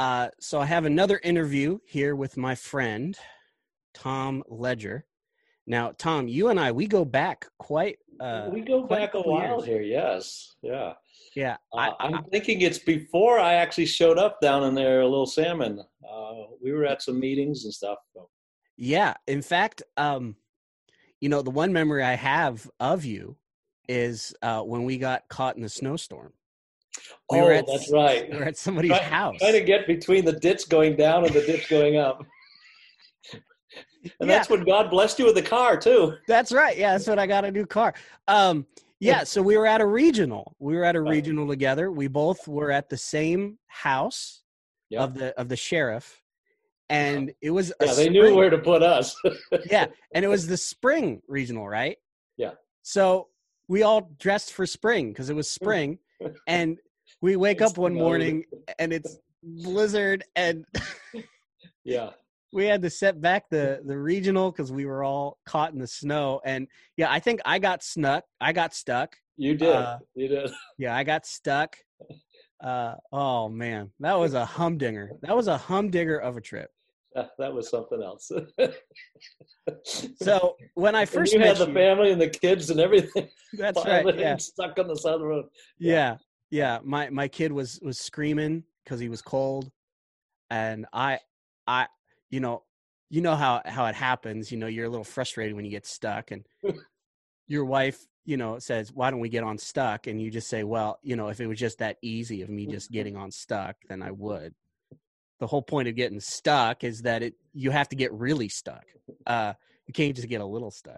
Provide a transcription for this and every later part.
So I have another interview here with my friend, Tom Ledger. Now, Tom, you and I, we go back quite We go quite a back a couple while years. here, yes. Yeah. Yeah, I'm thinking it's before I actually showed up down in there, Little Salmon. We were at some meetings and stuff. So. yeah. In fact, the one memory I have of you is when we got caught in the snowstorm. We were Oh, at that's right. we were at somebody's Trying to house. get between the ditch going down and the ditch going up. And Yeah, that's when God blessed you with the car, too. that's right. Yeah, that's when I got a new car. Yeah, so we were at a regional. We were at a regional together. We both were at the same house Yeah. of the sheriff, and it was a Yeah, they knew spring. where to put us. Yeah, and it was the spring regional, right? Yeah. So we all dressed for spring because it was spring, and we wake up one morning and it's blizzard, and Yeah. we had to set back the regional because we were all caught in the snow. And yeah, I think I got stuck. You did. You did. Yeah, I got stuck. Oh man, that was a humdinger. That was a humdinger of a trip. That was something else. So when I And first you had met the you, family and the kids and everything. that's right. Yeah, Stuck on the side of the road. yeah. My kid was screaming because he was cold, and I, you know how it happens. You're a little frustrated when you get stuck, and your wife, says, "Why don't we get on stuck?" And you just say, "Well, if it was just that easy of me just getting on stuck, then I would." The whole point of getting stuck is that you have to get really stuck. You can't just get a little stuck.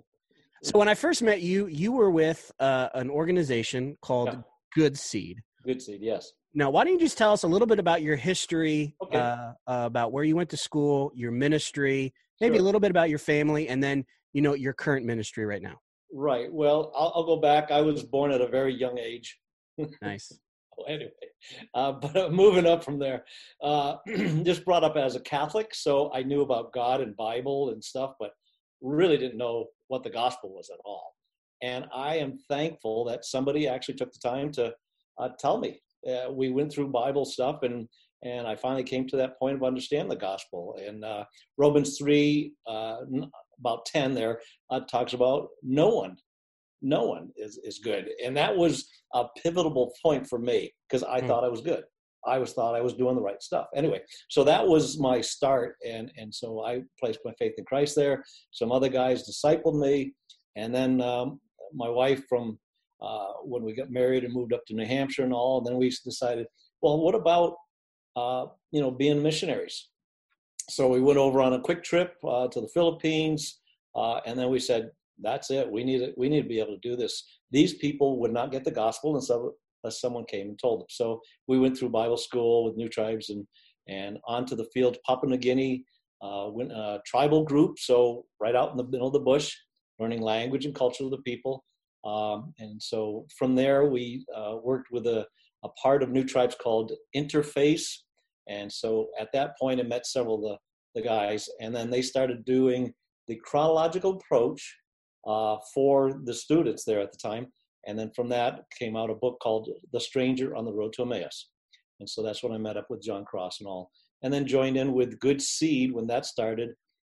So when I first met you, you were with an organization called Good Seed. Good Seed, yes. Now, why don't you just tell us a little bit about your history, Okay. about where you went to school, your ministry, maybe a Sure. little bit about your family, and then, your current ministry right now. Right. Well, I'll go back. I was born at a very young age. Nice. Well, anyway, but moving up from there, just brought up as a Catholic, so I knew about God and Bible and stuff, but really didn't know what the gospel was at all. And I am thankful that somebody actually took the time to tell me. We went through Bible stuff, and I finally came to that point of understanding the gospel. And Romans 3, about 10 there, talks about no one is good. And that was a pivotal point for me because I thought I was good. Thought I was doing the right stuff. Anyway, so that was my start. And so I placed my faith in Christ there. Some other guys discipled me. And then my wife from when we got married and moved up to New Hampshire and all, and then we decided, well, what about, being missionaries? So we went over on a quick trip to the Philippines. And then we said, that's it. We need to be able to do this. These people would not get the gospel unless someone came and told them. So we went through Bible school with New Tribes and onto the field, Papua New Guinea, went a tribal group. So right out in the middle of the bush, learning language and culture of the people. And so from there, we worked with a part of New Tribes called Interface. And so at that point, I met several of the guys, and then they started doing the chronological approach for the students there at the time. And then from that came out a book called The Stranger on the Road to Emmaus. And so that's when I met up with John Cross and all. And then joined in with Good Seed when that started.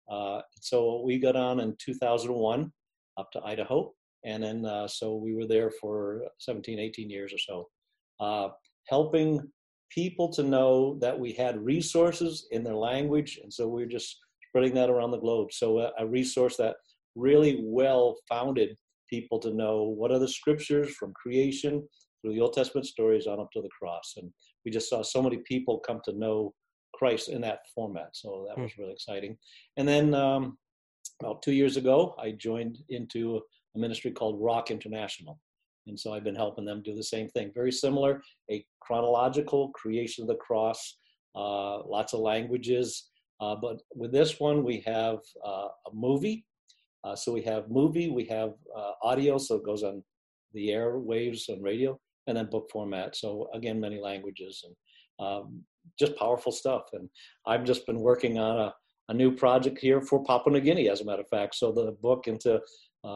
So we got on in 2001 up to Idaho. And then so we were there for 17, 18 years or so, helping people to know that we had resources in their language. And so we were just spreading that around the globe. So a resource that really well-founded people to know what are the scriptures from creation through the Old Testament stories on up to the cross. And we just saw so many people come to know Christ in that format. So that was really exciting. And then about 2 years ago, I joined into a ministry called Rock International. And so I've been helping them do the same thing. Very similar, a chronological creation of the cross, lots of languages. But with this one, we have a movie. So we have movie, we have audio, so it goes on the airwaves and radio, and then book format. So again, many languages and just powerful stuff. And I've just been working on a new project here for Papua New Guinea, as a matter of fact. So the book into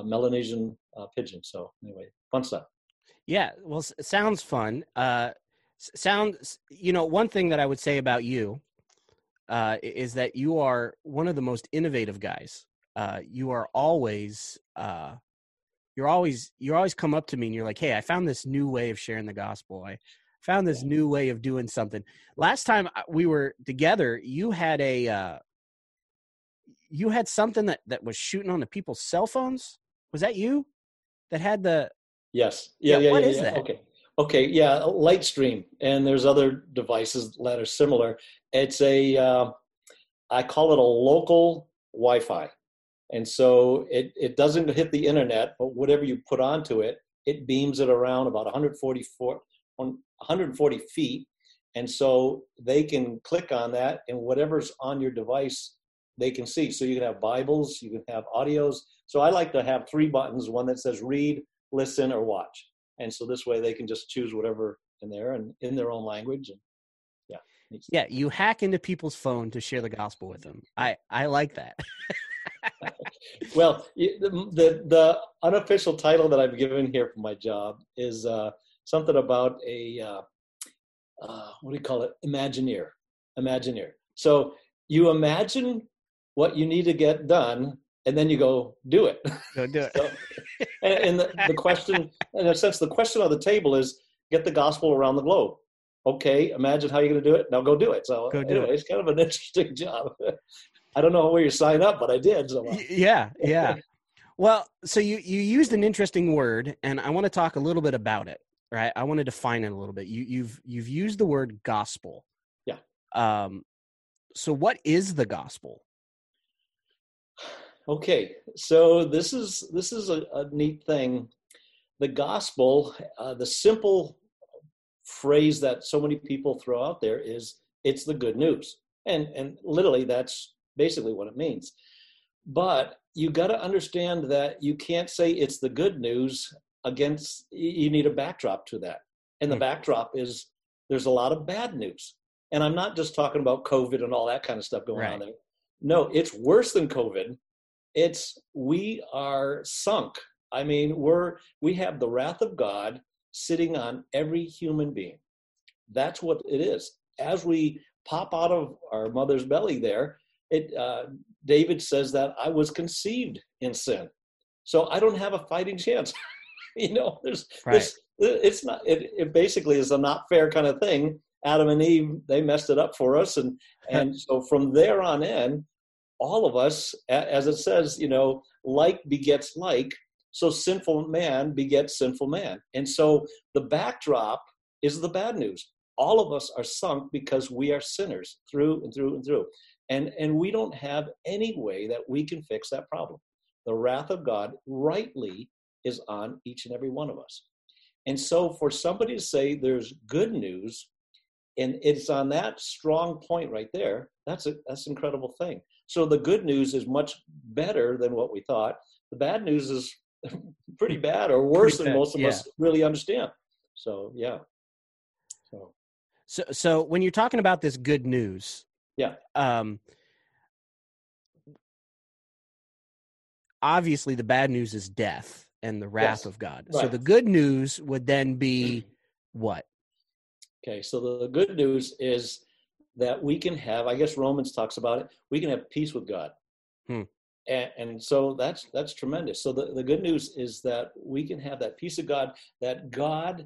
Melanesian Pidgin. So anyway, fun stuff. Yeah, well, it sounds fun. Sounds, one thing that I would say about you is that you are one of the most innovative guys. You are always, you always come up to me and you're like, hey, I found this new way of sharing the gospel. I found this new way of doing something. Last time we were together, you had something that was shooting on the people's cell phones. Was that you that had the? Yes. What is that? Okay. Yeah. Lightstream. And there's other devices that are similar. It's I call it a local Wi-Fi. And so it doesn't hit the internet, but whatever you put onto it, it beams it around about 140 feet. And so they can click on that, and whatever's on your device, they can see. So you can have Bibles, you can have audios. So I like to have 3 buttons, one that says read, listen, or watch. And so this way they can just choose whatever in there and in their own language. And yeah, you hack into people's phone to share the gospel with them. I like that. Well, the unofficial title that I've given here for my job is something about what do you call it? Imagineer. So you imagine what you need to get done, and then you go do it. Go do it. So, and the question, in a sense, the question on the table is get the gospel around the globe. Okay, imagine how you're going to do it. Now go do it. So anyway, it's kind of an interesting job. I don't know where you sign up, but I did. So. Yeah. Well, so you used an interesting word, and I want to talk a little bit about it, right? I want to define it a little bit. You've used the word gospel. Yeah. So what is the gospel? Okay, so this is a neat thing. The gospel, the simple phrase that so many people throw out there is it's the good news, and literally that's basically what it means. But you got to understand that you can't say it's the good news against, you need a backdrop to that. And the backdrop is there's a lot of bad news. And I'm not just talking about COVID and all that kind of stuff going on there. No, it's worse than COVID. We are sunk. I mean, we have the wrath of God sitting on every human being. That's what it is. As we pop out of our mother's belly there, David says that I was conceived in sin. So I don't have a fighting chance. There's it's not, it basically is a not fair kind of thing. Adam and Eve, they messed it up for us. And so from there on in, all of us, as it says, like begets like, so sinful man begets sinful man. And so the backdrop is the bad news. All of us are sunk because we are sinners through and through and through. And we don't have any way that we can fix that problem. The wrath of God rightly is on each and every one of us. And so for somebody to say there's good news, and it's on that strong point right there, that's an incredible thing. So the good news is much better than what we thought. The bad news is pretty bad or worse than most of us really understand. So, yeah. So when you're talking about this good news, obviously the bad news is death and the wrath of God. Right. So the good news would then be what? Okay, so the good news is that we can have, I guess Romans talks about it, we can have peace with God. And so that's tremendous. So the good news is that we can have that peace of God, that God,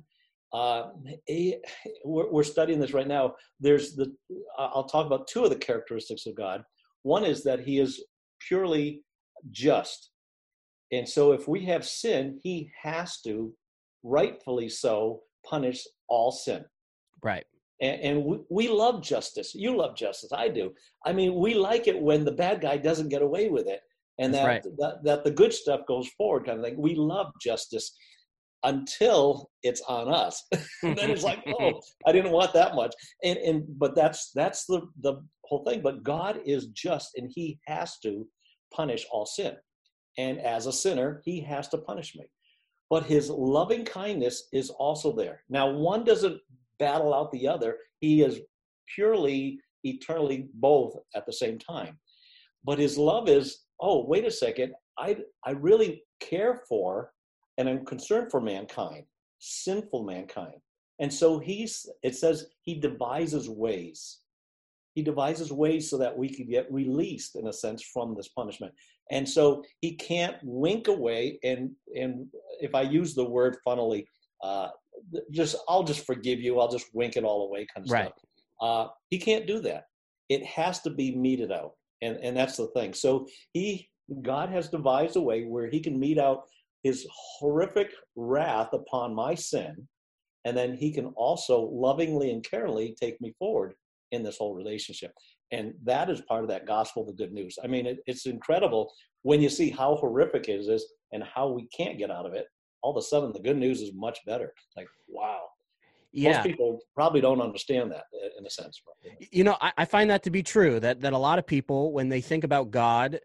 we're studying this right now. I'll talk about 2 of the characteristics of God. One is that he is purely just. And so if we have sin, he has to, rightfully so, punish all sin. Right. And we love justice. You love justice. I do. I mean, we like it when the bad guy doesn't get away with it, and that the good stuff goes forward, kind of thing. We love justice until it's on us. And then it's like, oh, I didn't want that much. But that's the whole thing. But God is just, and he has to punish all sin. And as a sinner, he has to punish me. But his loving kindness is also there. Now, one doesn't battle out the other. He is purely, eternally both at the same time. But his love is, oh, wait a second, I really care for and I'm concerned for mankind, sinful mankind. And so it says he devises ways. He devises ways so that we could get released, in a sense, from this punishment. And so he can't wink away. And if I use the word funnily, I'll just forgive you. I'll just wink it all away kind of stuff. He can't do that. It has to be meted out. And that's the thing. So God has devised a way where he can mete out his horrific wrath upon my sin. And then he can also lovingly and carefully take me forward in this whole relationship. And that is part of that gospel, the good news. I mean, it's incredible when you see how horrific it is and how we can't get out of it. All of a sudden, the good news is much better. Like, wow. Yeah. Most people probably don't understand that in a sense. You know, I find that to be true, that a lot of people, when they think about God,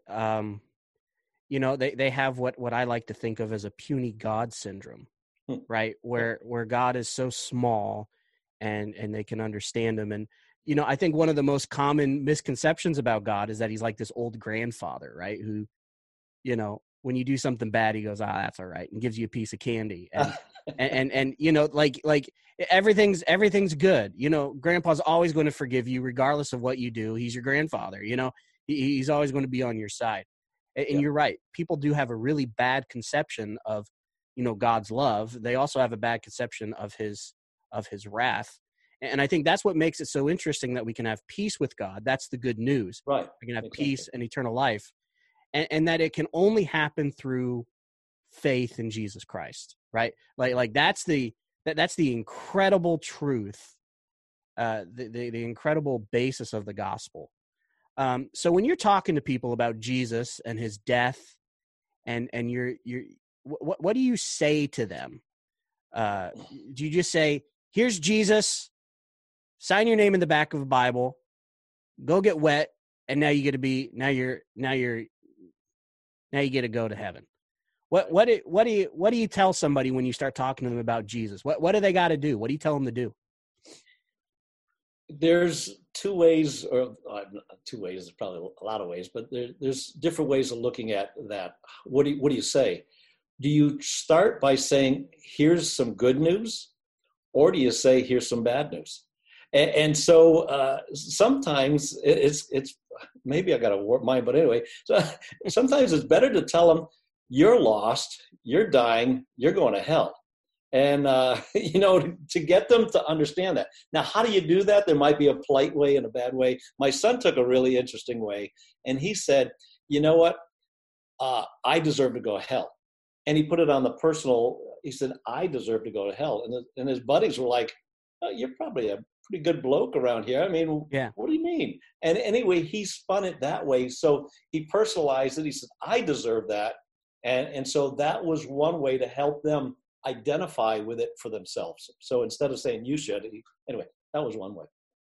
you know, they have what I like to think of as a puny God syndrome, right? Where God is so small and they can understand him. And, you know, I think one of the most common misconceptions about God is that he's like this old grandfather, right? Who, you know, when you do something bad, he goes, that's all right, and gives you a piece of candy. And and you know, like everything's good. You know, grandpa's always going to forgive you regardless of what you do. He's your grandfather, you know, he's always going to be on your side. And you're right. People do have a really bad conception of, you know, God's love. They also have a bad conception of his wrath. And I think that's what makes it so interesting, that we can have peace with God. That's the good news. Right. We can have peace and eternal life. And that it can only happen through faith in Jesus Christ, right? Like that's the incredible truth, the incredible basis of the gospel. So when you're talking to people about Jesus and his death, and what do you say to them? Do you just say, "Here's Jesus, sign your name in the back of a Bible, go get wet, and now you get to be now you get to go to heaven"? What do you tell somebody when you start talking to them about Jesus? What do they got to do? What do you tell them to do? There's two ways, or two ways. There's probably a lot of ways, but there's different ways of looking at that. What do you say? Do you start by saying, "Here's some good news," or do you say, "Here's some bad news"? And so sometimes it's maybe I got a warped mind, but anyway, so sometimes it's better to tell them, "You're lost, you're dying, you're going to hell." And, you know, to get them to understand that. Now, how do you do that? There might be a polite way and a bad way. My son took a really interesting way, and he said, "You know what? I deserve to go to hell." And he put it on the personal. He said, "I deserve to go to hell." And his buddies were like, "You're probably a pretty good bloke around here. I mean, yeah. What do you mean?" And anyway, he spun it that way. So he personalized it. He said, "I deserve that." And so that was one way to help them identify with it for themselves. So instead of saying "you should," anyway, that was one way.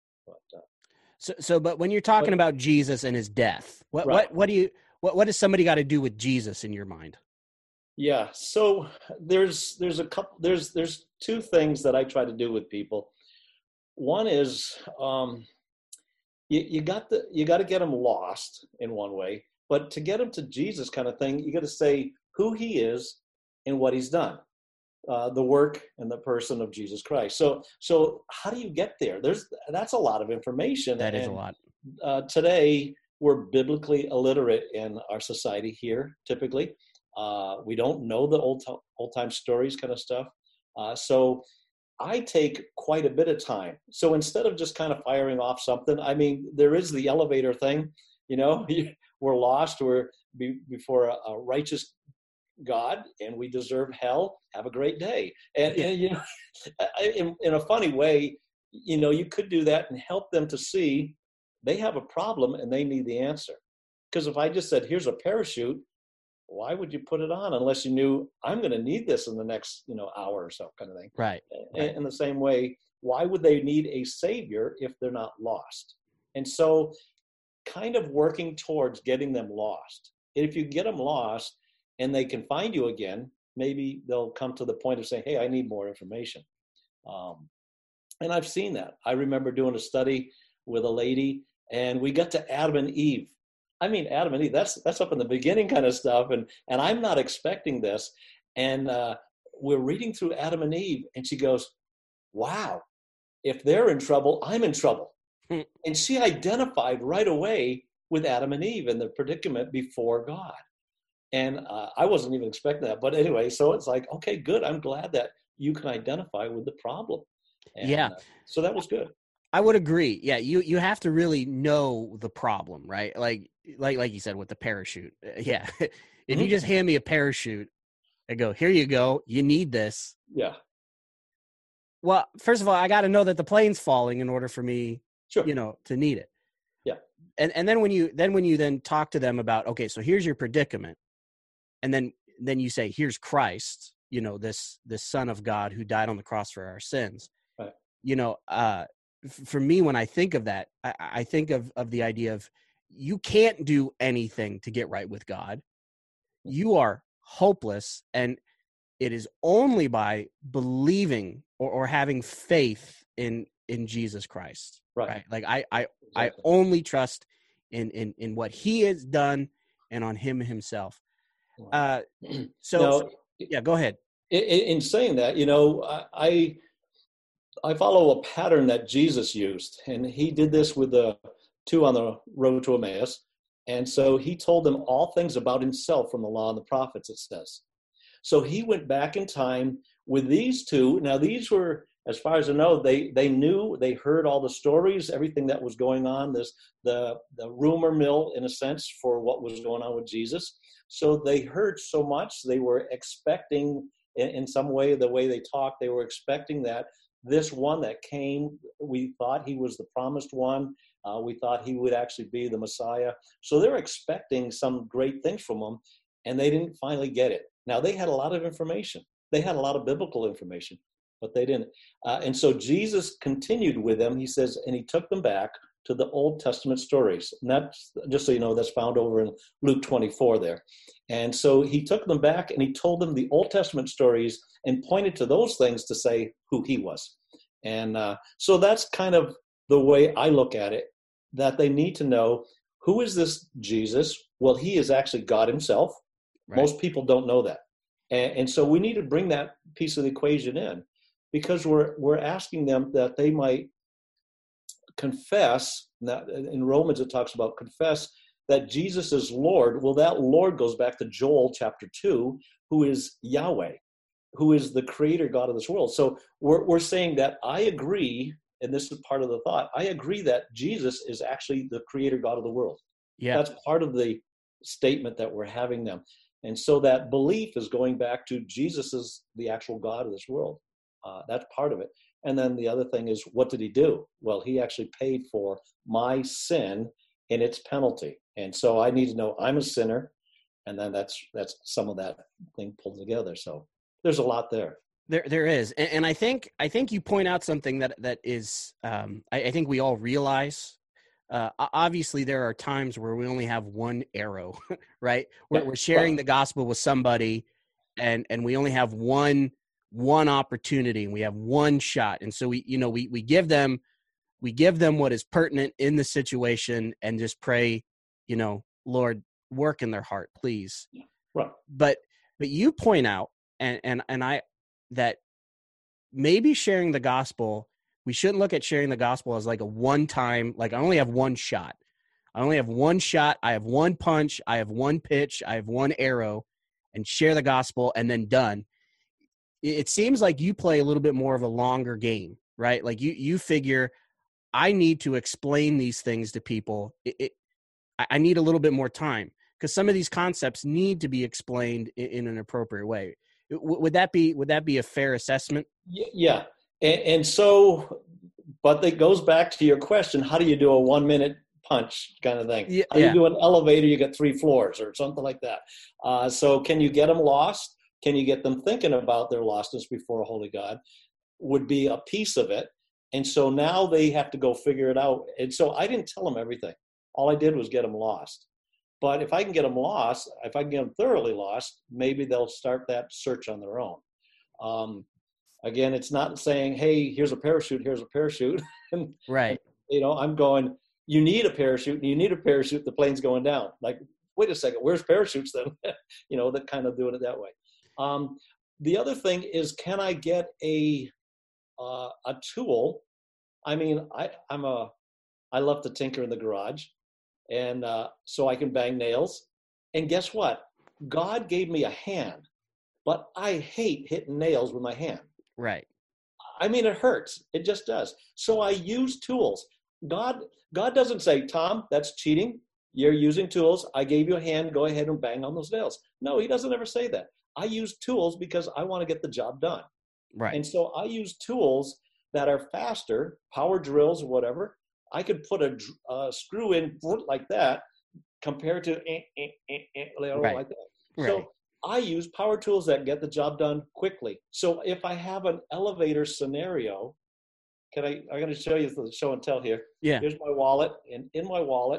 But when you're talking about Jesus and his death, what does somebody got to do with Jesus in your mind? Yeah. So there's two things that I try to do with people. One is you got to get them lost in one way, but to get them to Jesus kind of thing, you got to say who he is and what he's done, the work and the person of Jesus Christ. So how do you get there? That's a lot of information. That is a lot. Today we're biblically illiterate in our society here. Typically, we don't know the old time stories kind of stuff. So I take quite a bit of time. So instead of just kind of firing off something, I mean, there is the elevator thing. You know, we're lost. We're before a righteous God, and we deserve hell. Have a great day. And you know, in a funny way, you know, you could do that and help them to see they have a problem and they need the answer. Because if I just said, "Here's a parachute," why would you put it on unless you knew I'm going to need this in the next, hour or so, kind of thing. Right. In the same way, why would they need a savior if they're not lost? And so kind of working towards getting them lost. If you get them lost and they can find you again, maybe they'll come to the point of saying, "Hey, I need more information." And I've seen that. I remember doing a study with a lady, and we got to Adam and Eve. I mean, Adam and Eve, that's up in the beginning kind of stuff. And I'm not expecting this. And we're reading through Adam and Eve, and she goes, wow, if they're in trouble, I'm in trouble. And she identified right away with Adam and Eve in the predicament before God. And I wasn't even expecting that. But anyway, so it's like, okay, good. I'm glad that you can identify with the problem. And Yeah. so that was good. I would agree. Yeah, you have to really know the problem, right? Like you said with the parachute. Yeah. If you just hand me a parachute and go, "Here you go. You need this." Yeah. Well, first of all, I got to know that the plane's falling in order for me, Sure. to need it. Yeah. And then when you talk to them about, okay, so here's your predicament, and then you say, here's Christ, this Son of God who died on the cross for our sins. Right. For me, when I think of that, I think of the idea of you can't do anything to get right with God. You are hopeless, and it is only by believing or having faith in Jesus Christ. Right? Like I only trust in what He has done and on Him Himself. So yeah, go ahead. In saying that, I follow a pattern that Jesus used, and He did this with the two on the road to Emmaus. And so He told them all things about Himself from the law and the prophets, it says. So He went back in time with these two. Now, these were, as far as I know, they knew, they heard all the stories, everything that was going on, the rumor mill, in a sense, for what was going on with Jesus. So they heard so much, they were expecting, in some way, the way they talked, they were expecting that this one that came, we thought He was the promised one. We thought He would actually be the Messiah. So they're expecting some great things from Him, and they didn't finally get it. Now, they had a lot of information. They had a lot of biblical information, but they didn't. And so Jesus continued with them. He says, and He took them back to the Old Testament stories. And that's, just so you know, that's found over in Luke 24 there. And so He took them back and He told them the Old Testament stories and pointed to those things to say who He was. And so that's kind of the way I look at it, that they need to know, who is this Jesus? Well, He is actually God Himself. Right. Most people don't know that. And so we need to bring that piece of the equation in, because we're asking them that they might confess. That in Romans it talks about confess that Jesus is Lord. Well, that Lord goes back to Joel chapter 2, who is Yahweh, who is the creator God of this world. So we're saying that I agree, and this is part of the thought, I agree that Jesus is actually the creator God of the world. Yeah. That's part of the statement that we're having them. And so that belief is going back to Jesus is the actual God of this world. That's part of it. And then the other thing is, what did He do? Well, He actually paid for my sin and its penalty. And so I need to know I'm a sinner. And then that's some of that thing pulled together. So there's a lot there. There is. And I think you point out something that is, I think we all realize. Obviously, there are times where we only have one arrow, right? We're sharing the gospel with somebody, and we only have one opportunity, and we have one shot, and so we give them what is pertinent in the situation, and just pray, Lord, work in their heart, please. Right. But you point out, and I, that maybe sharing the gospel. We shouldn't look at sharing the gospel as like a one-time, like I only have one shot. I have one punch. I have one pitch. I have one arrow, and share the gospel and then done. It seems like you play a little bit more of a longer game, right? Like you figure I need to explain these things to people. I need a little bit more time, because some of these concepts need to be explained in an appropriate way. Would that be a fair assessment? Yeah. And so, but it goes back to your question, how do you do a 1-minute punch kind of thing? Yeah. How do you do an elevator, you get 3 floors or something like that? So can you get them lost? Can you get them thinking about their lostness before a holy God? Would be a piece of it. And so now they have to go figure it out. And so I didn't tell them everything. All I did was get them lost. But if I can get them lost, if I can get them thoroughly lost, maybe they'll start that search on their own. Again, it's not saying, hey, here's a parachute. and, right. I'm going, you need a parachute, the plane's going down. Like, wait a second, where's parachutes then? That kind of doing it that way. The other thing is, can I get a a tool. I mean, I love to tinker in the garage, and so I can bang nails. And guess what? God gave me a hand, but I hate hitting nails with my hand. Right. I mean, it hurts. It just does. So I use tools. God doesn't say, Tom, that's cheating. You're using tools. I gave you a hand. Go ahead and bang on those nails. No, he doesn't ever say that. I use tools because I want to get the job done. Right. And so I use tools that are faster, power drills or whatever. I could put a screw in like that compared to Right. like that. Right. So I use power tools that get the job done quickly. So if I have an elevator scenario, I'm going to show you the show and tell here. Yeah. Here's my wallet. And in my wallet,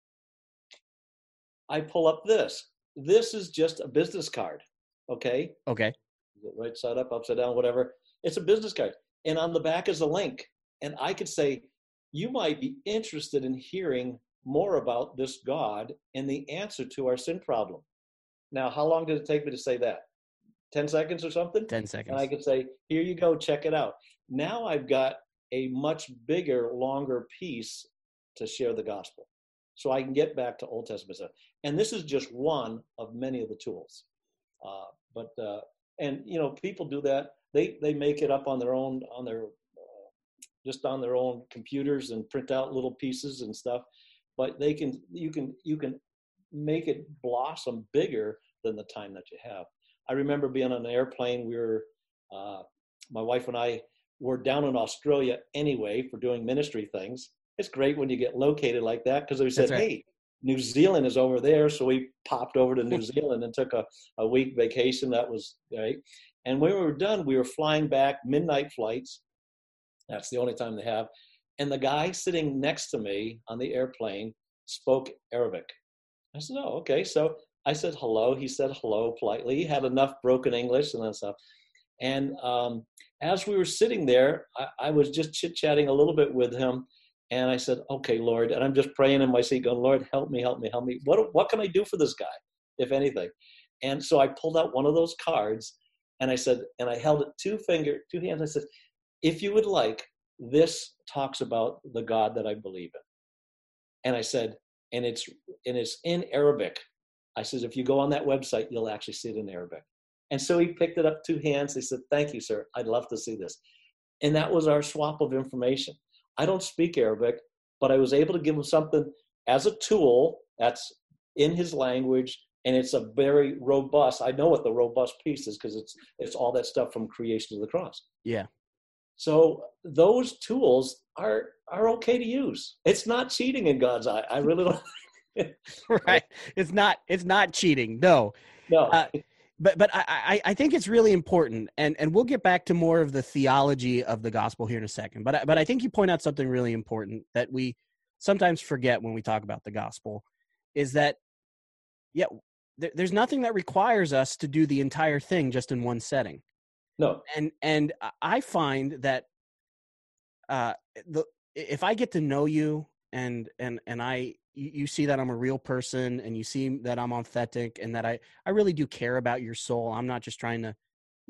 I pull up this. This is just a business card. Okay. Okay. Right side up, upside down, whatever. It's a business card. And on the back is a link. And I could say, you might be interested in hearing more about this God and the answer to our sin problem. Now, how long did it take me to say that? 10 seconds or something? 10 seconds. And I could say, here you go, check it out. Now I've got a much bigger, longer piece to share the gospel. So I can get back to Old Testament stuff. And this is just one of many of the tools. And you know, people do that. They make it up on their own, just on their own computers and print out little pieces and stuff. But you can make it blossom bigger than the time that you have. I remember being on an airplane. My wife and I were down in Australia anyway for doing ministry things. It's great when you get located like that, because we said, right. Hey, New Zealand is over there. So we popped over to New Zealand and took a week vacation. That was great. And when we were done, we were flying back, midnight flights. That's the only time they have. And the guy sitting next to me on the airplane spoke Arabic. I said, oh, okay. So I said hello. He said hello politely. He had enough broken English and that stuff. And as we were sitting there, I was just chit-chatting a little bit with him. And I said, okay, Lord. And I'm just praying in my seat going, Lord, help me, help me, help me. What can I do for this guy, if anything? And so I pulled out one of those cards and I said, and I held it two hands. I said, if you would like, this talks about the God that I believe in. And I said, and it's in Arabic. I said, if you go on that website, you'll actually see it in Arabic. And so he picked it up two hands. He said, thank you, sir. I'd love to see this. And that was our swap of information. I don't speak Arabic, but I was able to give him something as a tool that's in his language. And it's a very robust, I know what the robust piece is, because it's all that stuff from creation to the cross. Yeah. So those tools are okay to use. It's not cheating in God's eye. I really don't. Right. It's not cheating. No. But I think it's really important, and we'll get back to more of the theology of the gospel here in a second. But I think you point out something really important that we sometimes forget when we talk about the gospel, is that, yeah, there's nothing that requires us to do the entire thing just in one setting. No. And I find that if I get to know you and you see that I'm a real person, and you see that I'm authentic, and that I really do care about your soul. I'm not just trying to,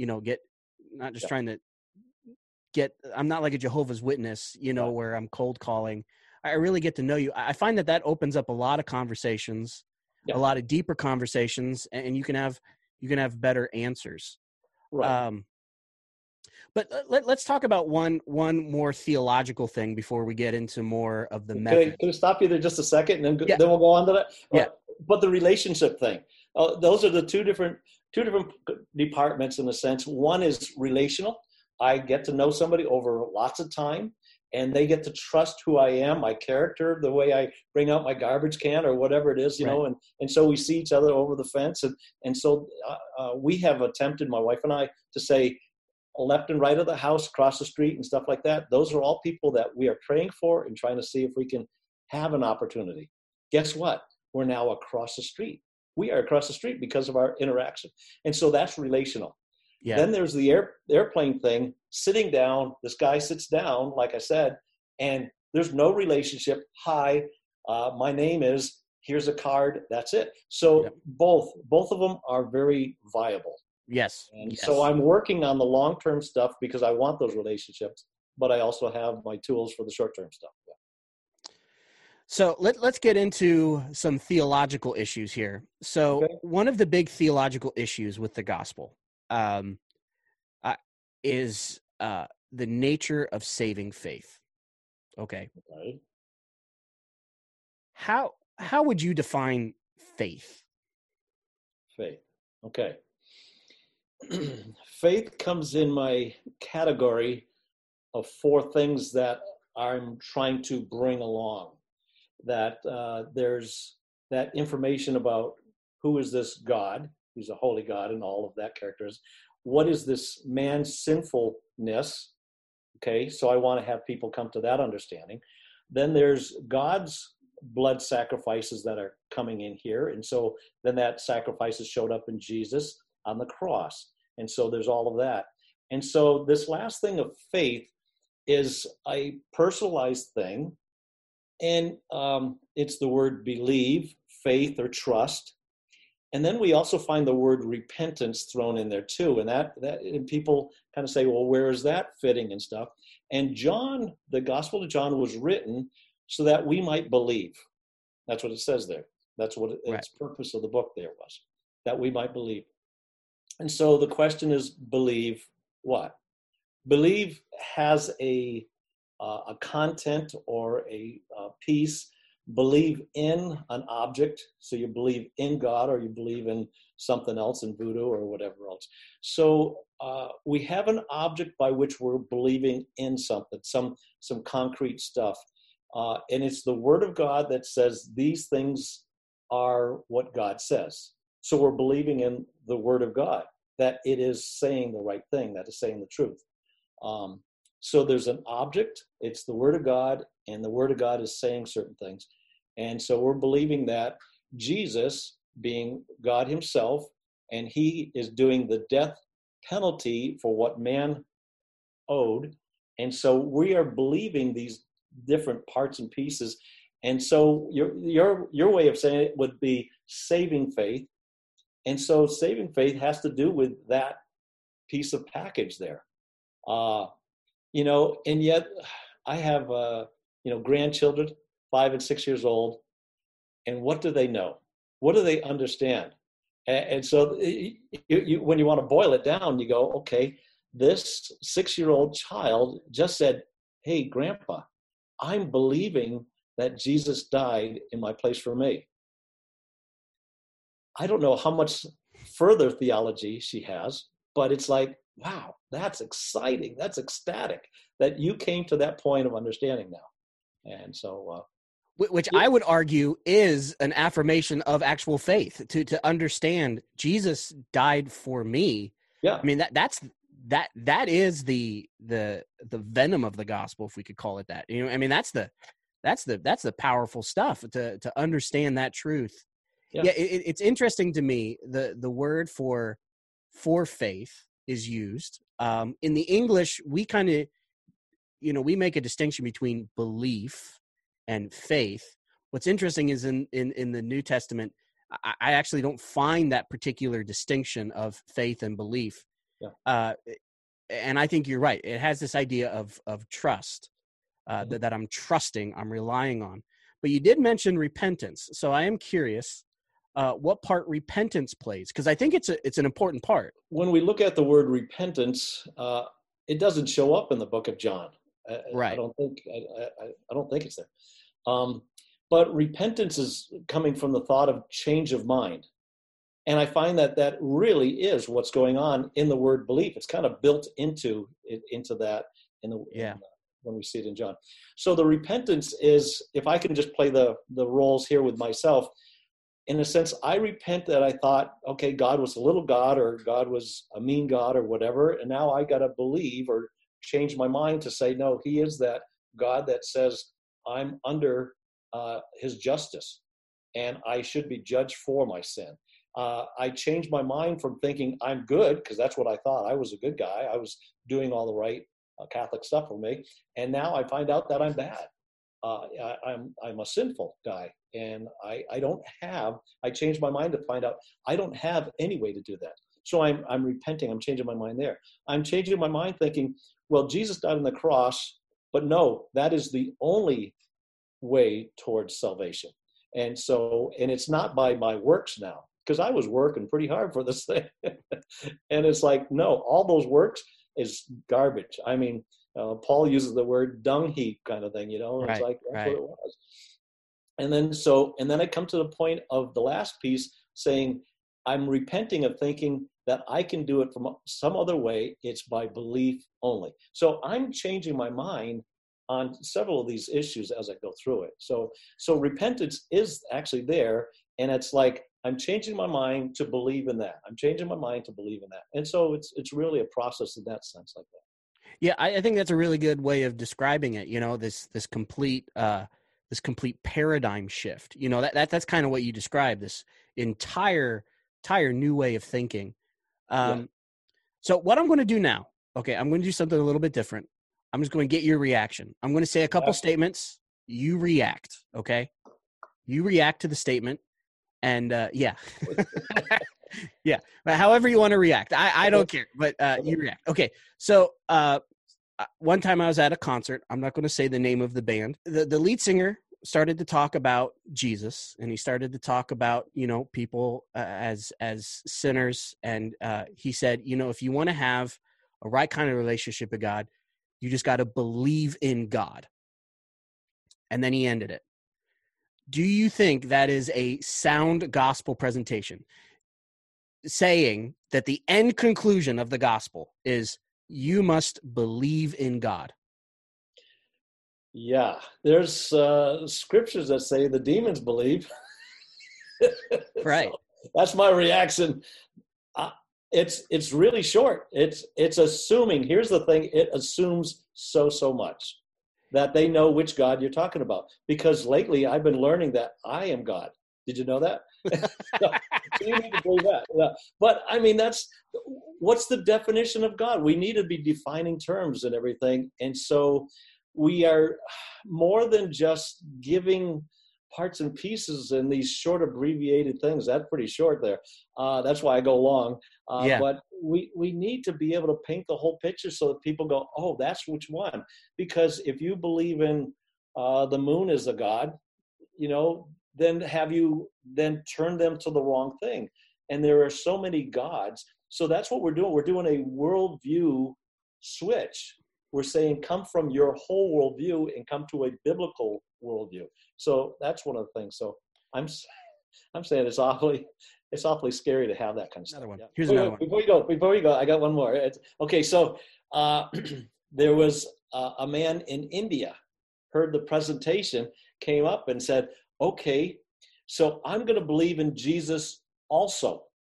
I'm not like a Jehovah's Witness, where I'm cold calling. I really get to know you. I find that opens up a lot of conversations, a lot of deeper conversations, and you can have better answers. Right. But let's talk about one more theological thing before we get into more of the method. Can I stop you there just a second, and then we'll go on to that? Yeah. But the relationship thing, those are the two different departments in a sense. One is relational. I get to know somebody over lots of time, and they get to trust who I am, my character, the way I bring out my garbage can or whatever it is, and so we see each other over the fence. And so we have attempted, my wife and I, to say, left and right of the house, across the street and stuff like that. Those are all people that we are praying for and trying to see if we can have an opportunity. Guess what? We're now across the street. We are across the street because of our interaction. And so that's relational. Yeah. Then there's the airplane thing, sitting down. This guy sits down, like I said, and there's no relationship. Hi, my name is, here's a card. That's it. So both of them are very viable. Yes. And so Yes. I'm working on the long-term stuff because I want those relationships, but I also have my tools for the short-term stuff. So let's get into some theological issues here. So Okay. one of the big theological issues with the gospel um, is the nature of saving faith. Okay. Right. How would you define faith? Faith. Okay. Faith comes in my category of four things that I'm trying to bring along. That there's that information about who is this God, who's a holy God, and all of that characters. What is this man's sinfulness? Okay, so I want to have people come to that understanding. Then there's God's blood sacrifices that are coming in here. And so then that sacrifices showed up in Jesus on the cross. And so there's all of that. And so this last thing of faith is a personalized thing. And it's the word believe, faith, or trust. And then we also find the word repentance thrown in there too. And that and people kind of say, well, where is that fitting and stuff? And John, the Gospel of John was written so that we might believe. That's what it says there. That's what its purpose of the book there was, that we might believe. And so the question is, believe what? Believe has a content or a piece. Believe in an object, so you believe in God or you believe in something else, in voodoo or whatever else. So we have an object by which we're believing in something, some concrete stuff. And it's the Word of God that says these things are what God says. So we're believing in the Word of God, that it is saying the right thing, that is saying the truth. So there's an object, it's the Word of God, and the Word of God is saying certain things. And so we're believing that Jesus, being God himself, and he is doing the death penalty for what man owed. And so we are believing these different parts and pieces. And so your way of saying it would be saving faith. And so saving faith has to do with that piece of package there. And yet I have, grandchildren, 5 and 6 years old. And what do they know? What do they understand? And so when you want to boil it down, you go, okay, this 6-year-old child just said, hey, Grandpa, I'm believing that Jesus died in my place for me. I don't know how much further theology she has, but it's like, wow, that's exciting. That's ecstatic that you came to that point of understanding now. And so, Which I would argue is an affirmation of actual faith, to understand Jesus died for me. Yeah. I mean, that is the venom of the gospel, if we could call it that. I mean, that's the powerful stuff to understand that truth. Yeah, it's interesting to me, the word for faith is used. In the English, we kind of, we make a distinction between belief and faith. What's interesting is in the New Testament, I actually don't find that particular distinction of faith and belief. Yeah. And I think you're right. It has this idea of trust, that I'm trusting, I'm relying on. But you did mention repentance. So I am curious what part repentance plays, because I think it's an important part. When we look at the word repentance, it doesn't show up in the book of John. Right. I don't think it's there. But repentance is coming from the thought of change of mind. And I find that really is what's going on in the word belief. It's kind of built into that when we see it in John. So the repentance is, if I can just play the roles here with myself, in a sense, I repent that I thought, okay, God was a little God, or God was a mean God, or whatever. And now I got to believe or change my mind to say, no, he is that God that says I'm under his justice and I should be judged for my sin. I changed my mind from thinking I'm good, because that's what I thought. I was a good guy. I was doing all the right Catholic stuff for me. And now I find out that I'm bad. I'm a sinful guy, and I changed my mind to find out I don't have any way to do that. So I'm repenting. I'm changing my mind there. I'm changing my mind thinking, well, Jesus died on the cross, but no, that is the only way towards salvation. And so, and it's not by my works now, because I was working pretty hard for this thing. And it's like, no, all those works is garbage. I mean, Paul uses the word dung heap kind of thing, you know, and it's like, that's what it was. And then I come to the point of the last piece saying, I'm repenting of thinking that I can do it from some other way. It's by belief only. So I'm changing my mind on several of these issues as I go through it. So repentance is actually there. And it's like, I'm changing my mind to believe in that. I'm changing my mind to believe in that. And so it's really a process in that sense like that. Yeah, I think that's a really good way of describing it. You know, this complete paradigm shift. You know, that's kind of what you described, this entire new way of thinking. So what I'm going to do now, okay, I'm going to do something a little bit different. I'm just going to get your reaction. I'm going to say a couple statements. You react, okay? You react to the statement. And yeah. Yeah. But however you want to react. I don't care, but you react. Okay. So one time I was at a concert. I'm not going to say the name of the band. The lead singer started to talk about Jesus, and he started to talk about, you know, people as sinners. And he said, you know, if you want to have a right kind of relationship with God, you just got to believe in God. And then he ended it. Do you think that is a sound gospel presentation? Saying that the end conclusion of the gospel is you must believe in God. Yeah, there's scriptures that say the demons believe. Right. So that's my reaction. It's really short. It's assuming. Here's the thing: it assumes so much that they know which God you're talking about. Because lately I've been learning that I am God. Did you know that? So you need to believe that. Yeah. But I mean, what's the definition of God? We need to be defining terms and everything. And so we are more than just giving parts and pieces in these short abbreviated things. That's pretty short there. That's why I go long. But we need to be able to paint the whole picture so that people go, oh, that's which one. Because if you believe in the moon is a god, you know, then have you then turned them to the wrong thing? And there are so many gods. So that's what we're doing. We're doing a worldview switch. We're saying come from your whole worldview and come to a biblical worldview. So that's one of the things. So I'm saying it's awfully scary to have that kind of stuff. Another one. Yeah. Here's another one. Before you go, I got one more. Okay, so there was a man in India, heard the presentation, came up and said, okay, so I'm going to believe in Jesus also.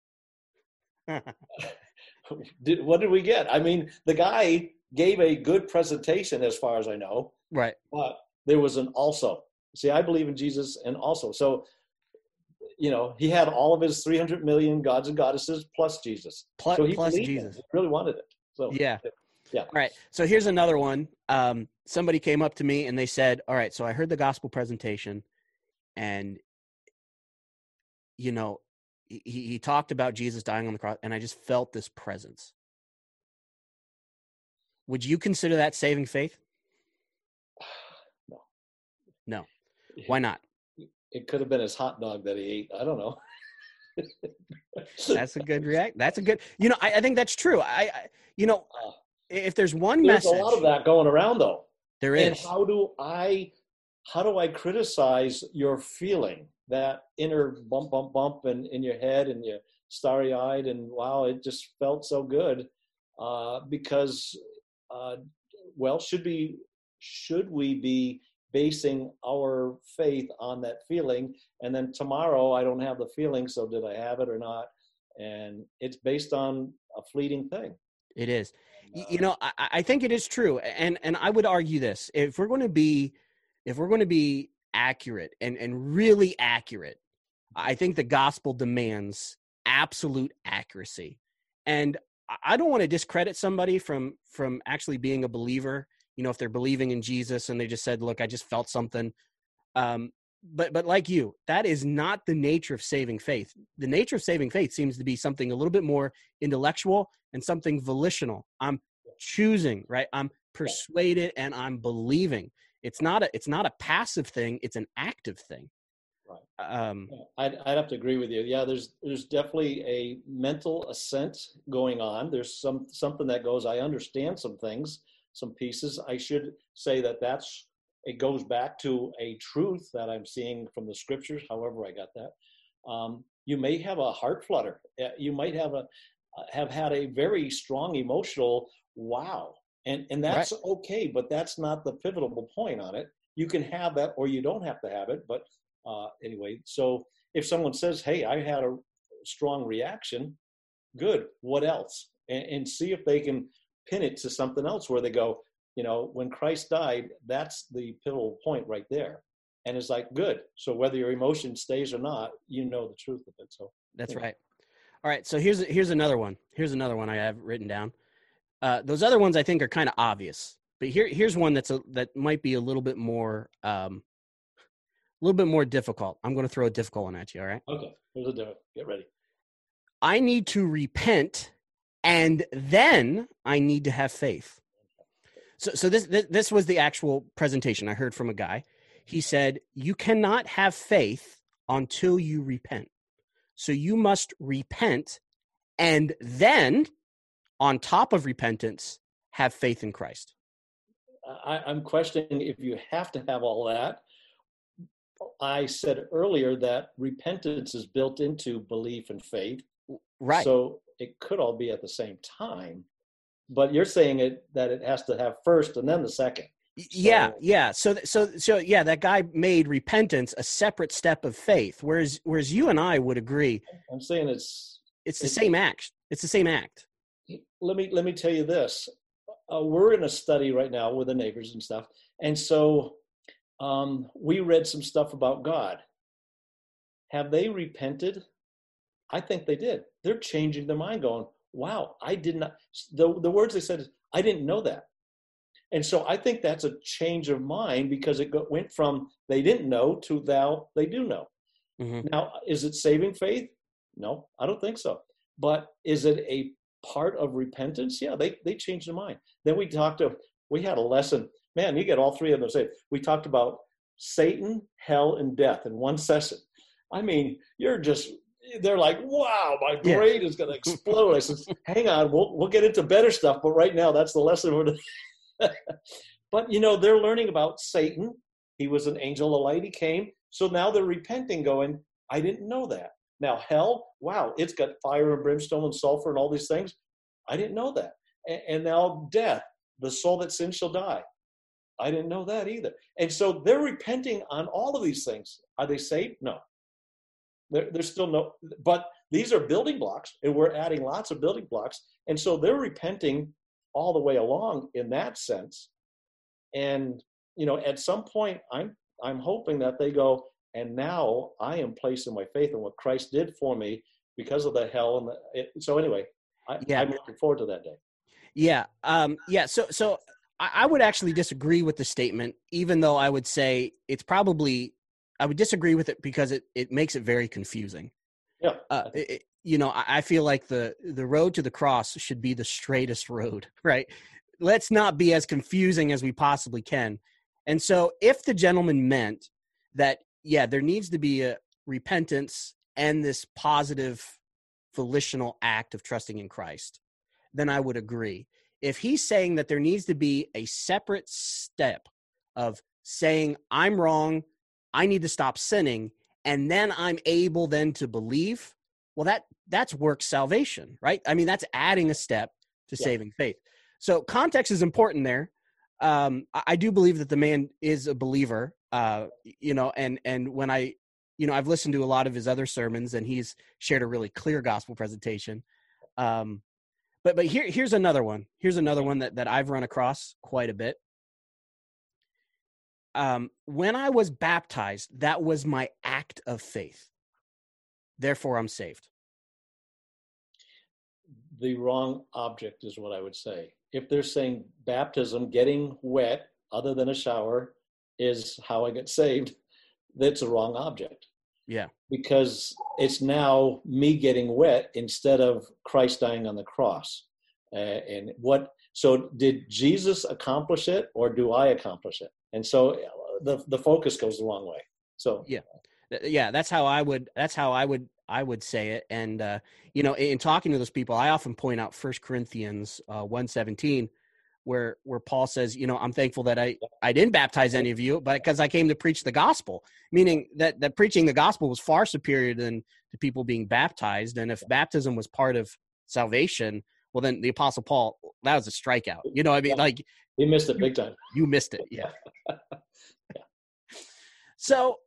What did we get? I mean, the guy gave a good presentation as far as I know. Right. But there was an also. See, I believe in Jesus and also. So, you know, he had all of his 300 million gods and goddesses plus Jesus. Plus Jesus. He really wanted it. So yeah. Yeah. All right. So here's another one. Somebody came up to me and they said, all right, so I heard the gospel presentation and, you know, he talked about Jesus dying on the cross and I just felt this presence. Would you consider that saving faith? No. Why not? It could have been his hot dog that he ate. I don't know. That's a good react. That's a good, you know, I think that's true. You know, if there's one message. There's a lot of that going around though. There is. And how do I criticize your feeling, that inner bump in your head and you're starry eyed and wow, it just felt so good. Because well, should we be basing our faith on that feeling? And then tomorrow I don't have the feeling, so did I have it or not? And it's based on a fleeting thing. It is. You know, I think it is true. And I would argue this. If we're going to be accurate and really accurate, I think the gospel demands absolute accuracy. And I don't want to discredit somebody from actually being a believer. You know, if they're believing in Jesus and they just said, look, I just felt something. but like you, that is not the nature of saving faith. The nature of saving faith seems to be something a little bit more intellectual and something volitional. I'm choosing, right? I'm persuaded and I'm believing. It's not a passive thing. It's an active thing. Right. I'd have to agree with you. Yeah, there's definitely a mental assent going on. There's something that goes, I understand some things, some pieces. I should say it goes back to a truth that I'm seeing from the scriptures, however I got that. You may have a heart flutter. You might have had a very strong emotional wow. And that's right. Okay, but that's not the pivotal point on it. You can have that or you don't have to have it. But anyway, so if someone says, hey, I had a strong reaction, good, what else? And see if they can pin it to something else where they go, when Christ died, that's the pivotal point right there. And it's like, good. So whether your emotion stays or not, the truth of it. So that's right. All right. So here's another one. Here's another one I have written down. Those other ones I think are kind of obvious, but here's one that might be a little bit more difficult. I'm going to throw a difficult one at you. All right. Okay. Here's a difficult. Get ready. I need to repent, and then I need to have faith. So this was the actual presentation I heard from a guy. He said, you cannot have faith until you repent. So you must repent, and then on top of repentance, have faith in Christ. I'm questioning if you have to have all that. I said earlier that repentance is built into belief and faith. Right. So it could all be at the same time. But you're saying that it has to have first and then the second. Yeah. So yeah, that guy made repentance a separate step of faith, whereas you and I would agree. I'm saying it's the same act. It's the same act. Let me tell you this. We're in a study right now with the neighbors and stuff, and so we read some stuff about God. Have they repented? I think they did. They're changing their mind, going, wow, I did not. The words they said is, I didn't know that. And so I think that's a change of mind because it went from they didn't know to now they do know. Mm-hmm. Now, is it saving faith? No, I don't think so. But is it a part of repentance? Yeah, they changed their mind. Then we had a lesson. Man, you get all three of them saved. We talked about Satan, hell, and death in one session. I mean, they're like, wow, my brain is going to explode. I said, hang on, we'll get into better stuff. But right now, that's the lesson. But, they're learning about Satan. He was an angel of light. He came. So now they're repenting, going, I didn't know that. Now, hell, wow, it's got fire and brimstone and sulfur and all these things. I didn't know that. And now death, the soul that sins shall die. I didn't know that either. And so they're repenting on all of these things. Are they saved? No. There's still no, but these are building blocks, and we're adding lots of building blocks. And so they're repenting all the way along in that sense. And, at some point, I'm hoping that they go, and now I am placing my faith in what Christ did for me because of the hell. So anyway, I'm looking forward to that day. Yeah. So I would actually disagree with the statement, even though I would say I would disagree with it because it makes it very confusing. Yeah. I feel like the road to the cross should be the straightest road, right? Let's not be as confusing as we possibly can. And so if the gentleman meant that, there needs to be a repentance and this positive volitional act of trusting in Christ, then I would agree. If he's saying that there needs to be a separate step of saying, I'm wrong, I need to stop sinning, and then I'm able then to believe, well, that's works salvation, right? I mean, that's adding a step to saving faith. So context is important there. I do believe that the man is a believer, and when I've listened to a lot of his other sermons, and he's shared a really clear gospel presentation. But here's another one. Here's another one that I've run across quite a bit. When I was baptized, that was my act of faith. Therefore, I'm saved. The wrong object is what I would say. If they're saying baptism, getting wet, other than a shower, is how I get saved, that's a wrong object. Yeah. Because it's now me getting wet instead of Christ dying on the cross. So did Jesus accomplish it, or do I accomplish it? And so the focus goes the wrong way. So yeah, that's how I would say it. And in talking to those people, I often point out 1 Corinthians 1:17, where Paul says, I'm thankful that I didn't baptize any of you, but because I came to preach the gospel, meaning that preaching the gospel was far superior than to people being baptized. And if baptism was part of salvation, well, then the Apostle Paul, that was a strikeout. Like he missed it big time. You missed it. Yeah. So,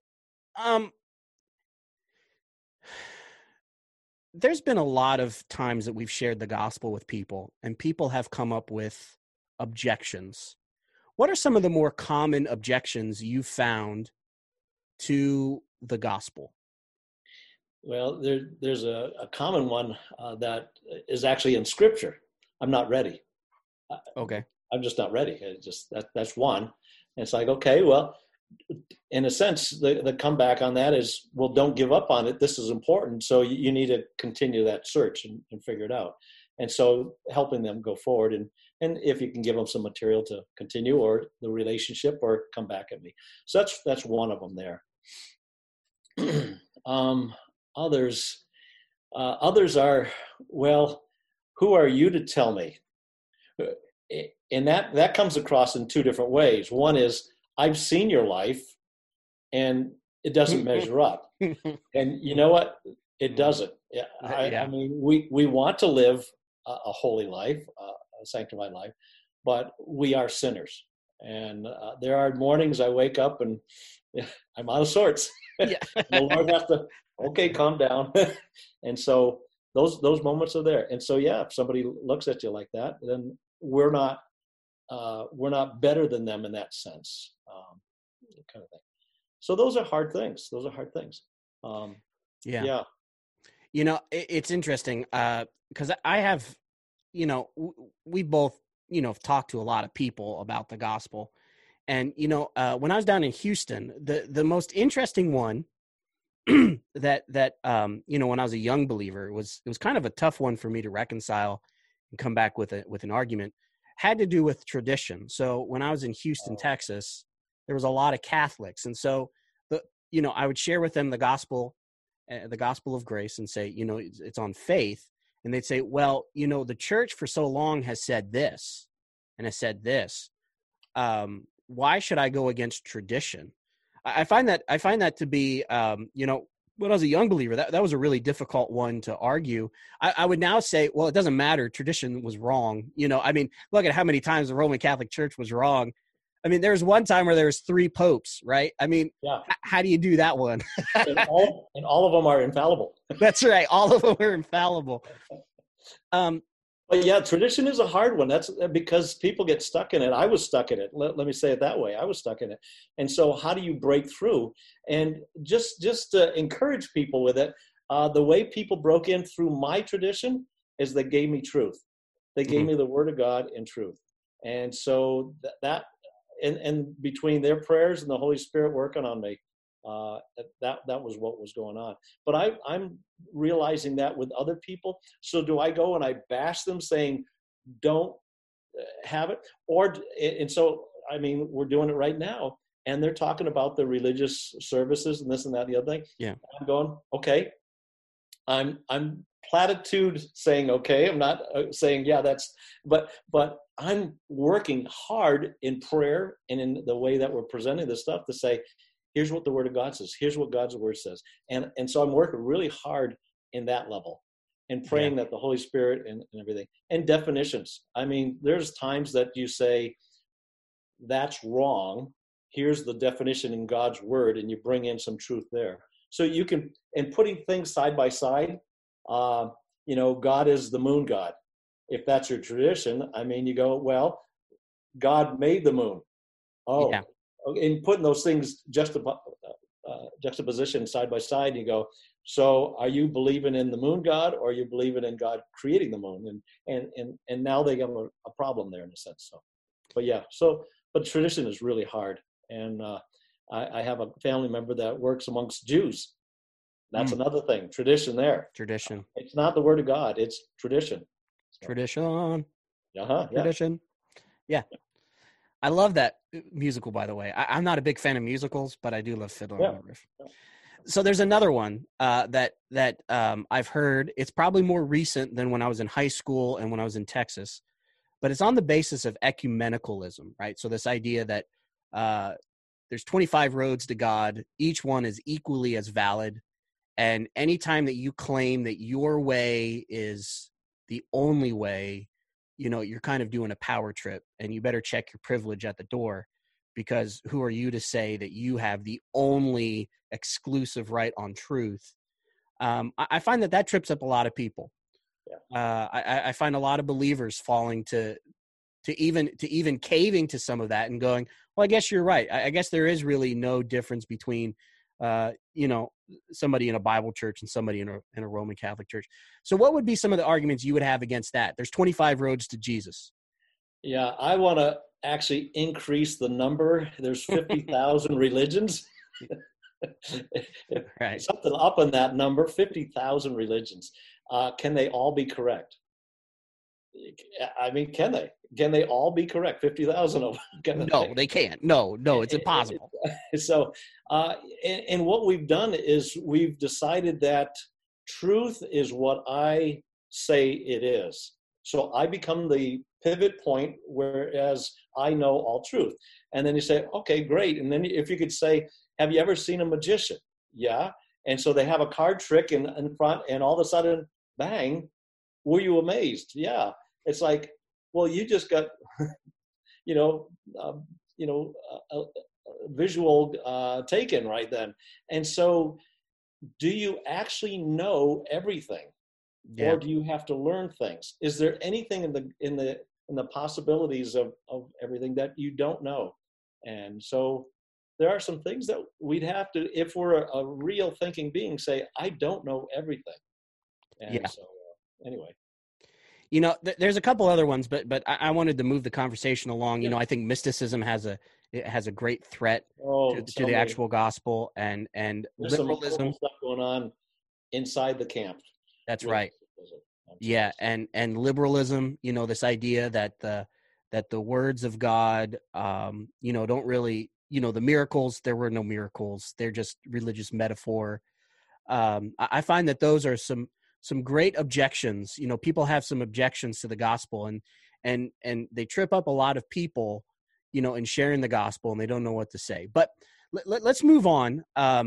there's been a lot of times that we've shared the gospel with people, and people have come up with objections. What are some of the more common objections you found to the gospel? Well, there's a common one that is actually in Scripture. I'm not ready. Okay. I'm just not ready. That's one. And it's like, okay, well, in a sense, the comeback on that is, well, don't give up on it. This is important. So you need to continue that search and figure it out. And so helping them go forward, and if you can give them some material to continue, or the relationship, or come back at me. So that's one of them there. Others are, well, who are you to tell me? And that comes across in two different ways. One is, I've seen your life, and it doesn't measure up. And you know what? It doesn't. I mean, we want to live a holy life, a sanctified life, but we are sinners. And there are mornings I wake up and I'm out of sorts. The Lord has to, okay, calm down. And so those moments are there. And so, if somebody looks at you like that, then we're not better than them in that sense, kind of thing. So those are hard things. Yeah. It's interesting because I have, we both, talked to a lot of people about the gospel. And, when I was down in Houston, the most interesting one that when I was a young believer, it was kind of a tough one for me to reconcile and come back with an argument, had to do with tradition. So when I was in Houston, Texas, there was a lot of Catholics. And so I would share with them the gospel of grace, and say, it's on faith. And they'd say, well, the church for so long has said this and has said this. Why should I go against tradition? I find that to be, when I was a young believer, that was a really difficult one to argue. I would now say, well, it doesn't matter. Tradition was wrong. Look at how many times the Roman Catholic Church was wrong. There was one time where there was 3 popes, right? How do you do that one? and all of them are infallible. That's right. All of them are infallible. But tradition is a hard one. That's because people get stuck in it. I was stuck in it. Let me say it that way. I was stuck in it. And so how do you break through? And just to encourage people with it, the way people broke in through my tradition is they gave me truth. They gave me the Word of God and truth. And so that and between their prayers and the Holy Spirit working on me, that was what was going on. But I'm realizing that with other people. So do I go and I bash them saying, don't have it? And so, we're doing it right now, and they're talking about the religious services and this and that and the other thing. Yeah. I'm going, okay. I'm platitude saying, okay. I'm not saying, but I'm working hard in prayer and in the way that we're presenting this stuff to say, here's what the Word of God says. Here's what God's Word says. And so I'm working really hard in that level and praying that the Holy Spirit and everything. And definitions. There's times that you say, that's wrong. Here's the definition in God's Word, and you bring in some truth there. So you can, and putting things side by side, God is the moon god. If that's your tradition, you go, well, God made the moon. Oh, yeah. And putting those things juxtaposition side by side, you go, so are you believing in the moon god, or are you believing in God creating the moon? And now they have a problem there in a sense. So, but tradition is really hard. And I have a family member that works amongst Jews. That's Mm. another thing, tradition there. Tradition. It's not the word of God, it's tradition. So, Tradition. yeah. Tradition. Yeah. I love that musical, by the way. I'm not a big fan of musicals, but I do love Fiddler on Yeah. the Roof. So there's another one that I've heard. It's probably more recent than when I was in high school and when I was in Texas, but it's on the basis of ecumenicalism, right? So this idea that there's 25 roads to God, each one is equally as valid, and anytime that you claim that your way is the only way, you're kind of doing a power trip, and you better check your privilege at the door, because who are you to say that you have the only exclusive right on truth? I find that trips up a lot of people. Yeah. I find a lot of believers falling to even caving to some of that and going, well, I guess you're right. I guess there is really no difference between somebody in a Bible church and somebody in a Roman Catholic church. So what would be some of the arguments you would have against that? There's 25 roads to Jesus. Yeah, I want to actually increase the number. There's 50,000 religions. Right. Something up on that number, 50,000 religions. Can they all be correct? I mean, can they? Can they all be correct? 50,000 of them? No, they can't. No, it's impossible. So, and what we've done is we've decided that truth is what I say it is. So I become the pivot point, whereas I know all truth. And then you say, okay, great. And then if you could say, have you ever seen a magician? Yeah. And so they have a card trick in front, and all of a sudden, bang, were you amazed? Yeah. It's like, well, you just got, visual taken right then. And so, do you actually know everything, Yeah. or do you have to learn things? Is there anything in the possibilities of everything that you don't know? And so, there are some things that we'd have to, if we're a real thinking being, say, I don't know everything. And Yeah. so, anyway. There's a couple other ones, but I wanted to move the conversation along. Yeah. I think mysticism has a great threat to So the actual gospel, and there's some liberalism. horrible stuff going on inside the camp. That's right. Yeah, and liberalism. This idea that the words of God, don't really, the miracles. There were no miracles. They're just religious metaphor. I find that those are some great objections. People have some objections to the gospel, and they trip up a lot of people, in sharing the gospel, and they don't know what to say. But let's move on.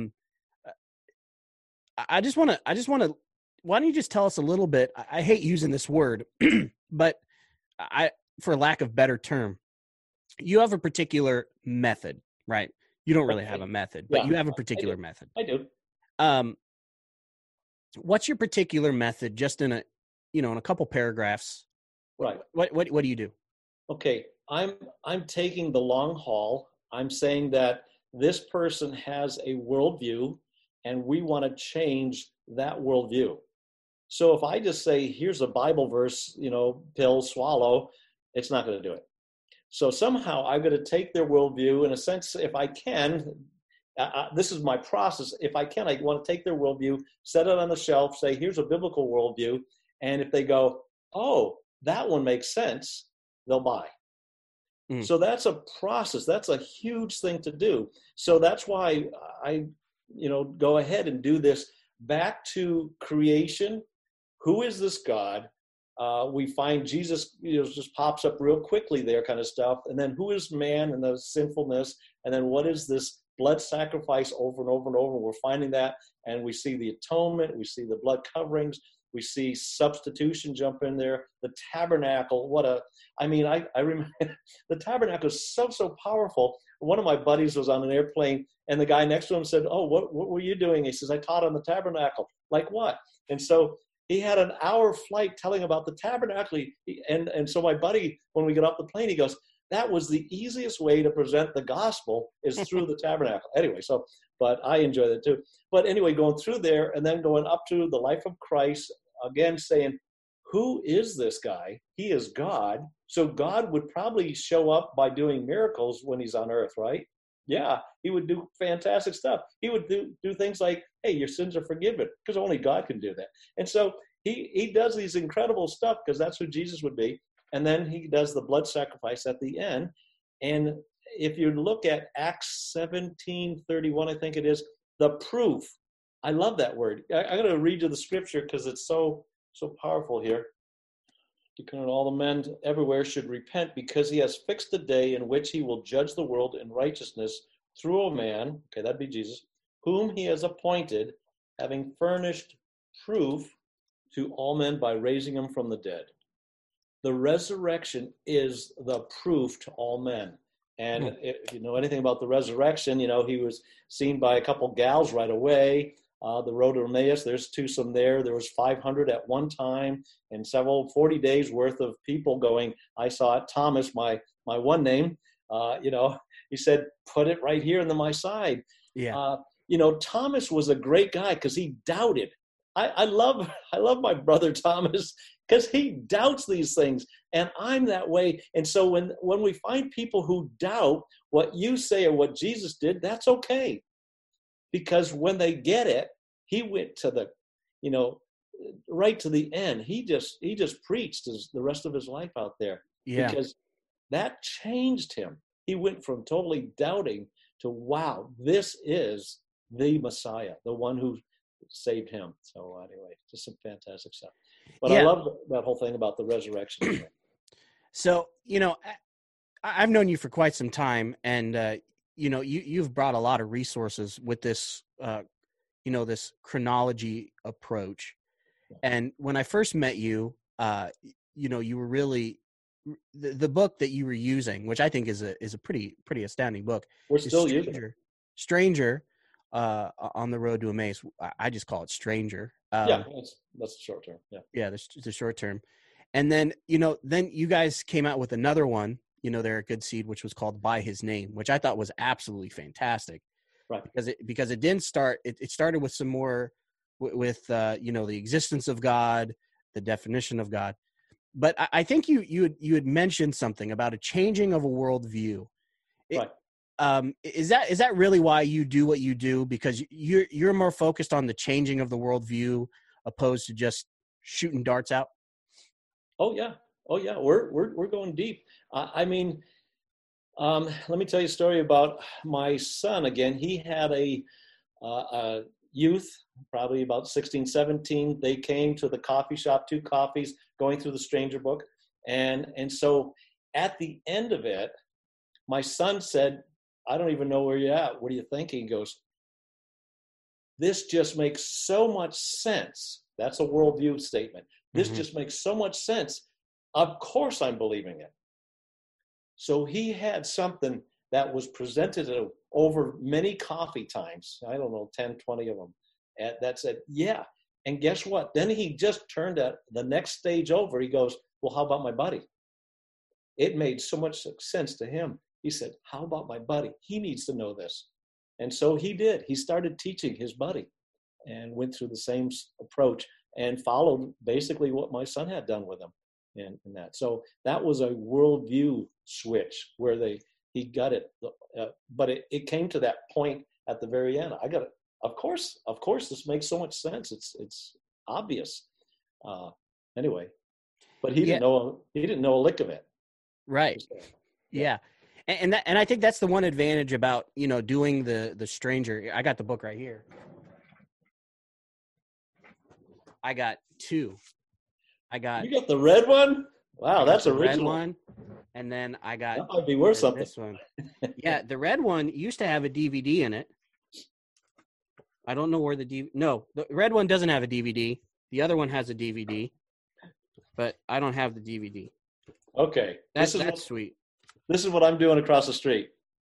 I just want to. Why don't you just tell us a little bit? I hate using this word, but for lack of better term, you have a particular method, right? You don't really have a method, but you have a particular method. I do. What's your particular method? Just in a couple paragraphs. Right. What do you do? Okay. I'm taking the long haul. I'm saying that this person has a worldview, and we want to change that worldview. So if I just say, here's a Bible verse, pill, swallow, it's not going to do it. So somehow I'm going to take their worldview, in a sense, if I can, this is my process. If I can, I want to take their worldview, set it on the shelf, say, here's a biblical worldview. And if they go, oh, that one makes sense, they'll buy. Mm. So that's a process. That's a huge thing to do. So that's why I, go ahead and do this back to creation. Who is this God? We find Jesus, just pops up real quickly there, kind of stuff. And then who is man and the sinfulness? And then what is this blood sacrifice over and over and over? We're finding that, and we see the atonement. We see the blood coverings. We see substitution jump in there. The tabernacle. I remember the tabernacle is so powerful. One of my buddies was on an airplane, and the guy next to him said, "Oh, what were you doing?" He says, "I taught on the tabernacle." Like what? And so he had an hour flight telling about the tabernacle. And so my buddy, when we get off the plane, he goes, that was the easiest way to present the gospel is through the tabernacle. Anyway, but I enjoy that too. But anyway, going through there and then going up to the life of Christ, again saying, who is this guy? He is God. So God would probably show up by doing miracles when he's on earth, right? Yeah, he would do fantastic stuff. He would do things like, hey, your sins are forgiven, because only God can do that. And so he does these incredible stuff because that's who Jesus would be. And then he does the blood sacrifice at the end. And if you look at Acts 17:31, I think it is, the proof. I love that word. I'm going to read you the scripture because it's so powerful here. Declaring all the men everywhere should repent, because he has fixed a day in which he will judge the world in righteousness through a man, okay, that'd be Jesus, whom he has appointed, having furnished proof to all men by raising him from the dead. The resurrection is the proof to all men. And if you know anything about the resurrection, you know, he was seen by a couple gals right away. The road to Emmaus, there's twosome there. There was 500 at one time, and 40 days worth of people going, I saw it. Thomas, my one name, he said, put it right here in my side. Yeah. Thomas was a great guy because he doubted. I love my brother Thomas because he doubts these things, and I'm that way. And so when we find people who doubt what you say or what Jesus did, that's okay. Because when they get it, he went to the, right to the end. He just preached the rest of his life out there. Yeah. Because that changed him. He went from totally doubting to, wow, this is the Messiah, the one who saved him. So anyway, just some fantastic stuff. But yeah. I love that whole thing about the resurrection. So, I've known you for quite some time, and you've brought a lot of resources with this, this chronology approach. And when I first met you, you were really the book that you were using, which I think is a pretty astounding book. We're still using it. Stranger, on the road to Emmaus. I just call it Stranger. That's the short term. Yeah, the short term. And then, then you guys came out with another one, they're a Good Seed, which was called By His Name, which I thought was absolutely fantastic. Right. Because it didn't start, it started with some more with the existence of God, the definition of God. But I think you had mentioned something about a changing of a worldview. Right. Is that really why you do what you do? Because you're more focused on the changing of the worldview opposed to just shooting darts out? Oh yeah. We're going deep. Let me tell you a story about my son again. He had a youth, probably about 16, 17. They came to the coffee shop, 2 coffees, going through the Stranger book. And so at the end of it, my son said, I don't even know where you're at. What are you thinking? He goes, this just makes so much sense. That's a worldview statement. This just makes so much sense. Of course I'm believing it. So he had something that was presented over many coffee times. I don't know, 10, 20 of them. That said, yeah. And guess what? Then he just turned at the next stage over. He goes, well, how about my buddy? It made so much sense to him. He said, how about my buddy? He needs to know this. And so he did. He started teaching his buddy and went through the same approach and followed basically what my son had done with him in that. So that was a worldview switch where he got it. But it came to that point at the very end. I got it. Of course, this makes so much sense. It's obvious. Anyway, but he didn't know a lick of it. Right. Yeah. And I think that's the one advantage about, doing the Stranger. I got the book right here. I got 2. You got the red one? Wow, that's original. Red one. And then I got that might be worth something. This one. Yeah, the red one used to have a DVD in it. I don't know where no, the red one doesn't have a DVD. The other one has a DVD, but I don't have the DVD. Okay. That's sweet. This is what I'm doing across the street.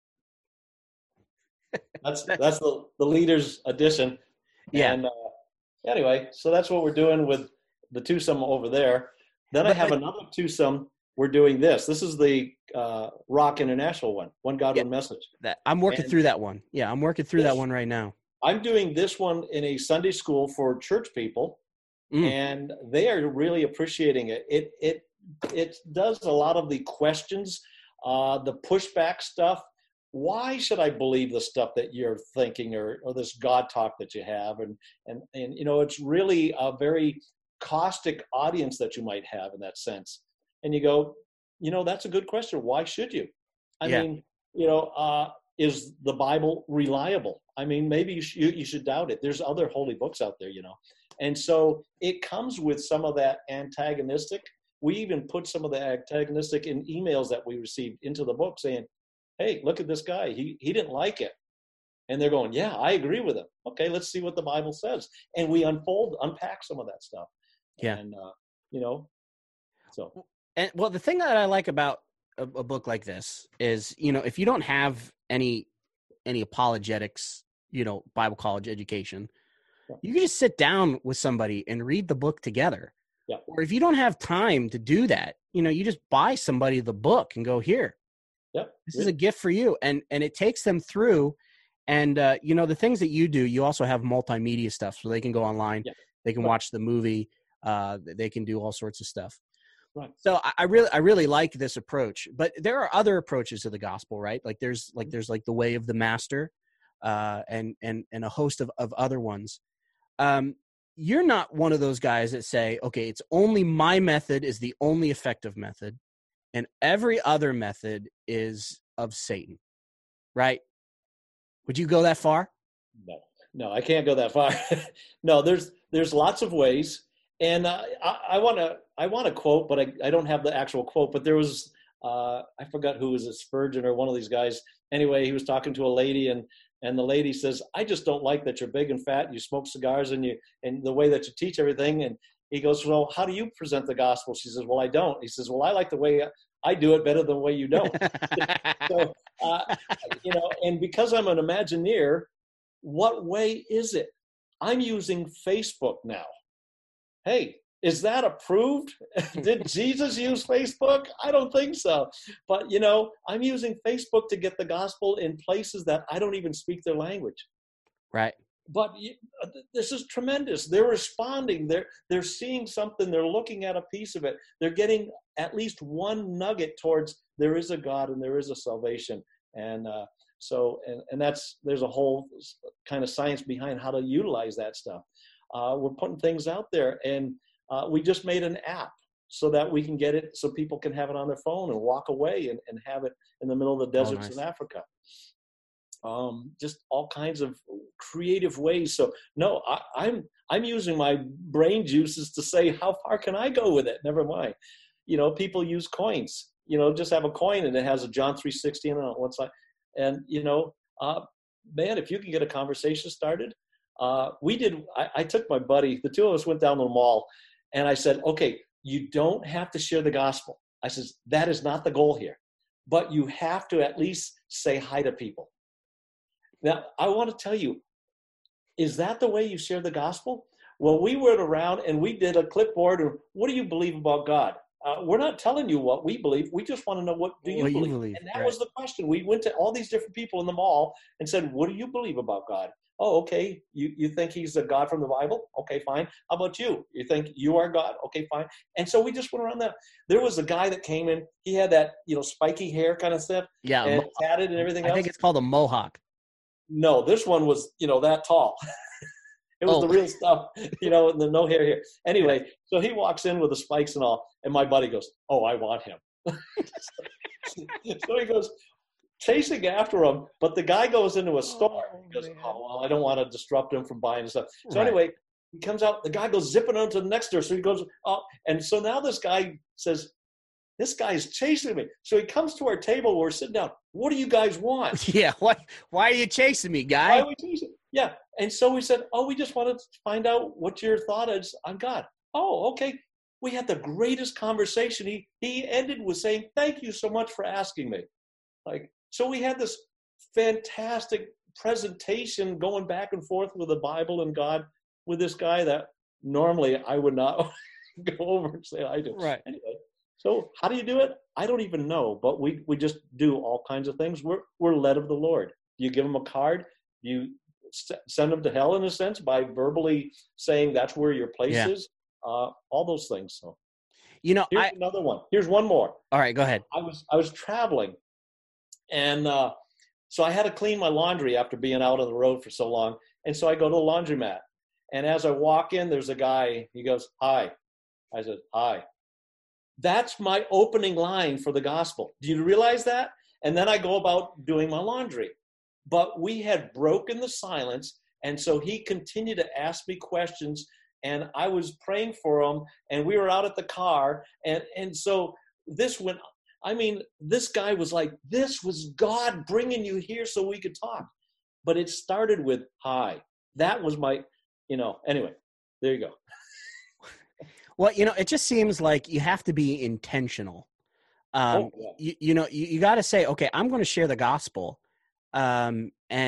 That's the leader's edition. Yeah. And anyway, so that's what we're doing with the twosome over there. Then I have another twosome. We're doing this. This is the Rock International one God, One Message. I'm working through that one. Yeah, I'm working through that one right now. I'm doing this one in a Sunday school for church people, and they are really appreciating it. It does a lot of the questions, the pushback stuff. why should I believe the stuff that you're thinking, or this God talk that you have? And it's really a very caustic audience that you might have in that sense. And you go, that's a good question. Why should you? I Yeah. mean, is the Bible reliable? I mean, maybe you should doubt it. There's other holy books out there, And so it comes with some of that antagonistic. We even put some of the antagonistic in emails that we received into the book saying, hey, look at this guy. He didn't like it. And they're going, yeah, I agree with him. Okay, let's see what the Bible says. And we unpack some of that stuff. Yeah. And, so. And well, the thing that I like about a book like this is, if you don't have any apologetics, Bible college education, you can just sit down with somebody and read the book together. Yeah. Or if you don't have time to do that, you just buy somebody the book and go, here, this is a gift for you. And it takes them through. And, the things that you do, you also have multimedia stuff so they can go online. Yeah. They can watch the movie. They can do all sorts of stuff. Right. So I really like this approach, but there are other approaches to the gospel, right? Like there's the way of the master, and a host of other ones. You're not one of those guys that say, okay, it's only my method is the only effective method, and every other method is of Satan, right? Would you go that far? No, I can't go that far. No, there's lots of ways. And I want to quote, but I don't have the actual quote. But there was I forgot who was it, Spurgeon or one of these guys. Anyway, he was talking to a lady, and the lady says, "I just don't like that you're big and fat. And you smoke cigars, and the way that you teach everything." And he goes, "Well, how do you present the gospel?" She says, "Well, I don't." He says, "Well, I like the way I do it better than the way you don't." So and because I'm an Imagineer, what way is it? I'm using Facebook now. Hey, is that approved? Did Jesus use Facebook? I don't think so. But, I'm using Facebook to get the gospel in places that I don't even speak their language. Right. But this is tremendous. They're responding. They're seeing something. They're looking at a piece of it. They're getting at least one nugget towards there is a God and there is a salvation. And there's a whole kind of science behind how to utilize that stuff. We're putting things out there, and we just made an app so that we can get it, so people can have it on their phone and walk away and have it in the middle of the deserts in Africa. Just all kinds of creative ways. So no, I'm using my brain juices to say, how far can I go with it? Never mind. People use coins. Just have a coin and it has a John 3:16 on one side, and man, if you can get a conversation started. I took my buddy, the two of us went down to the mall, and I said, okay, you don't have to share the gospel. I says, that is not the goal here, but you have to at least say hi to people. Now, I want to tell you, is that the way you share the gospel? Well, we went around and we did a clipboard, and what do you believe about God? We're not telling you what we believe. We just want to know, what do you believe? And that was the question. We went to all these different people in the mall and said, what do you believe about God? Oh, okay. You think he's a God from the Bible? Okay, fine. How about you? You think you are God? Okay, fine. And so we just went around that. There was a guy that came in. He had that, spiky hair kind of stuff. Yeah. And tatted and everything else. I think it's called a mohawk. No, this one was, that tall. It was the real stuff, and the no hair here. Anyway, so he walks in with the spikes and all, and my buddy goes, oh, I want him. So he goes chasing after him, but the guy goes into a store. He goes, oh, well, I don't want to disrupt him from buying stuff. So anyway, he comes out, the guy goes zipping onto the next door. So he goes, oh, and so now this guy says, this guy's chasing me. So he comes to our table, we're sitting down. What do you guys want? Yeah, why are you chasing me, guy? Why are we chasing? Yeah. And so we said, oh, we just wanted to find out what your thought is on God. Oh, okay. We had the greatest conversation. He ended with saying, thank you so much for asking me. So we had this fantastic presentation going back and forth with the Bible and God with this guy that normally I would not go over and say I do. Right. Anyway, so how do you do it? I don't even know, but we just do all kinds of things. We're led of the Lord. You give them a card. You send them to hell in a sense by verbally saying that's where your place is. All those things. So, here's another one. Here's one more. All right, go ahead. I was traveling, and So I had to clean my laundry after being out on the road for so long. And so I go to the laundromat. And as I walk in, there's a guy. He goes, "Hi." I said, "Hi." That's my opening line for the gospel. Do you realize that? And then I go about doing my laundry. But we had broken the silence. And so he continued to ask me questions. And I was praying for him. And we were out at the car. And so this went, I mean, this guy was like, this was God bringing you here so we could talk. But it started with, "Hi." That was my, anyway, there you go. Well, it just seems like you have to be intentional. You got to say, okay, I'm going to share the gospel. I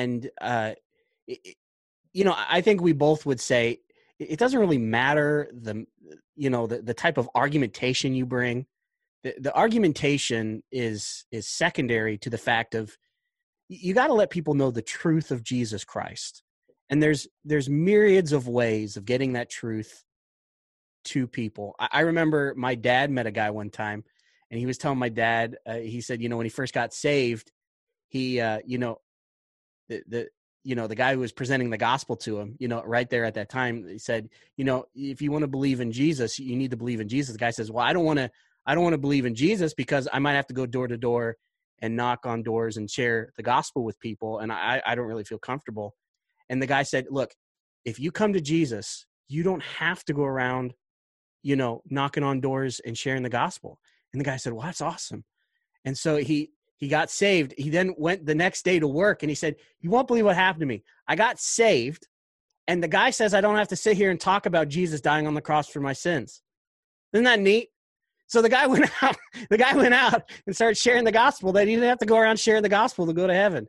think we both would say it doesn't really matter the type of argumentation you bring. The argumentation is secondary to the fact of you got to let people know the truth of Jesus Christ. And there's myriads of ways of getting that truth to people. I remember my dad met a guy one time, and he was telling my dad, he said, when he first got saved, he, the guy who was presenting the gospel to him, right there at that time, he said, if you want to believe in Jesus, you need to believe in Jesus. The guy says, "Well, I don't want to believe in Jesus because I might have to go door to door and knock on doors and share the gospel with people. And I don't really feel comfortable." And the guy said, "Look, if you come to Jesus, you don't have to go around, knocking on doors and sharing the gospel." And the guy said, "Well, that's awesome." And so he got saved. He then went the next day to work, and he said, "You won't believe what happened to me. I got saved, and the guy says I don't have to sit here and talk about Jesus dying on the cross for my sins." Isn't that neat? So the guy went out. The guy went out and started sharing the gospel. That he didn't have to go around sharing the gospel to go to heaven.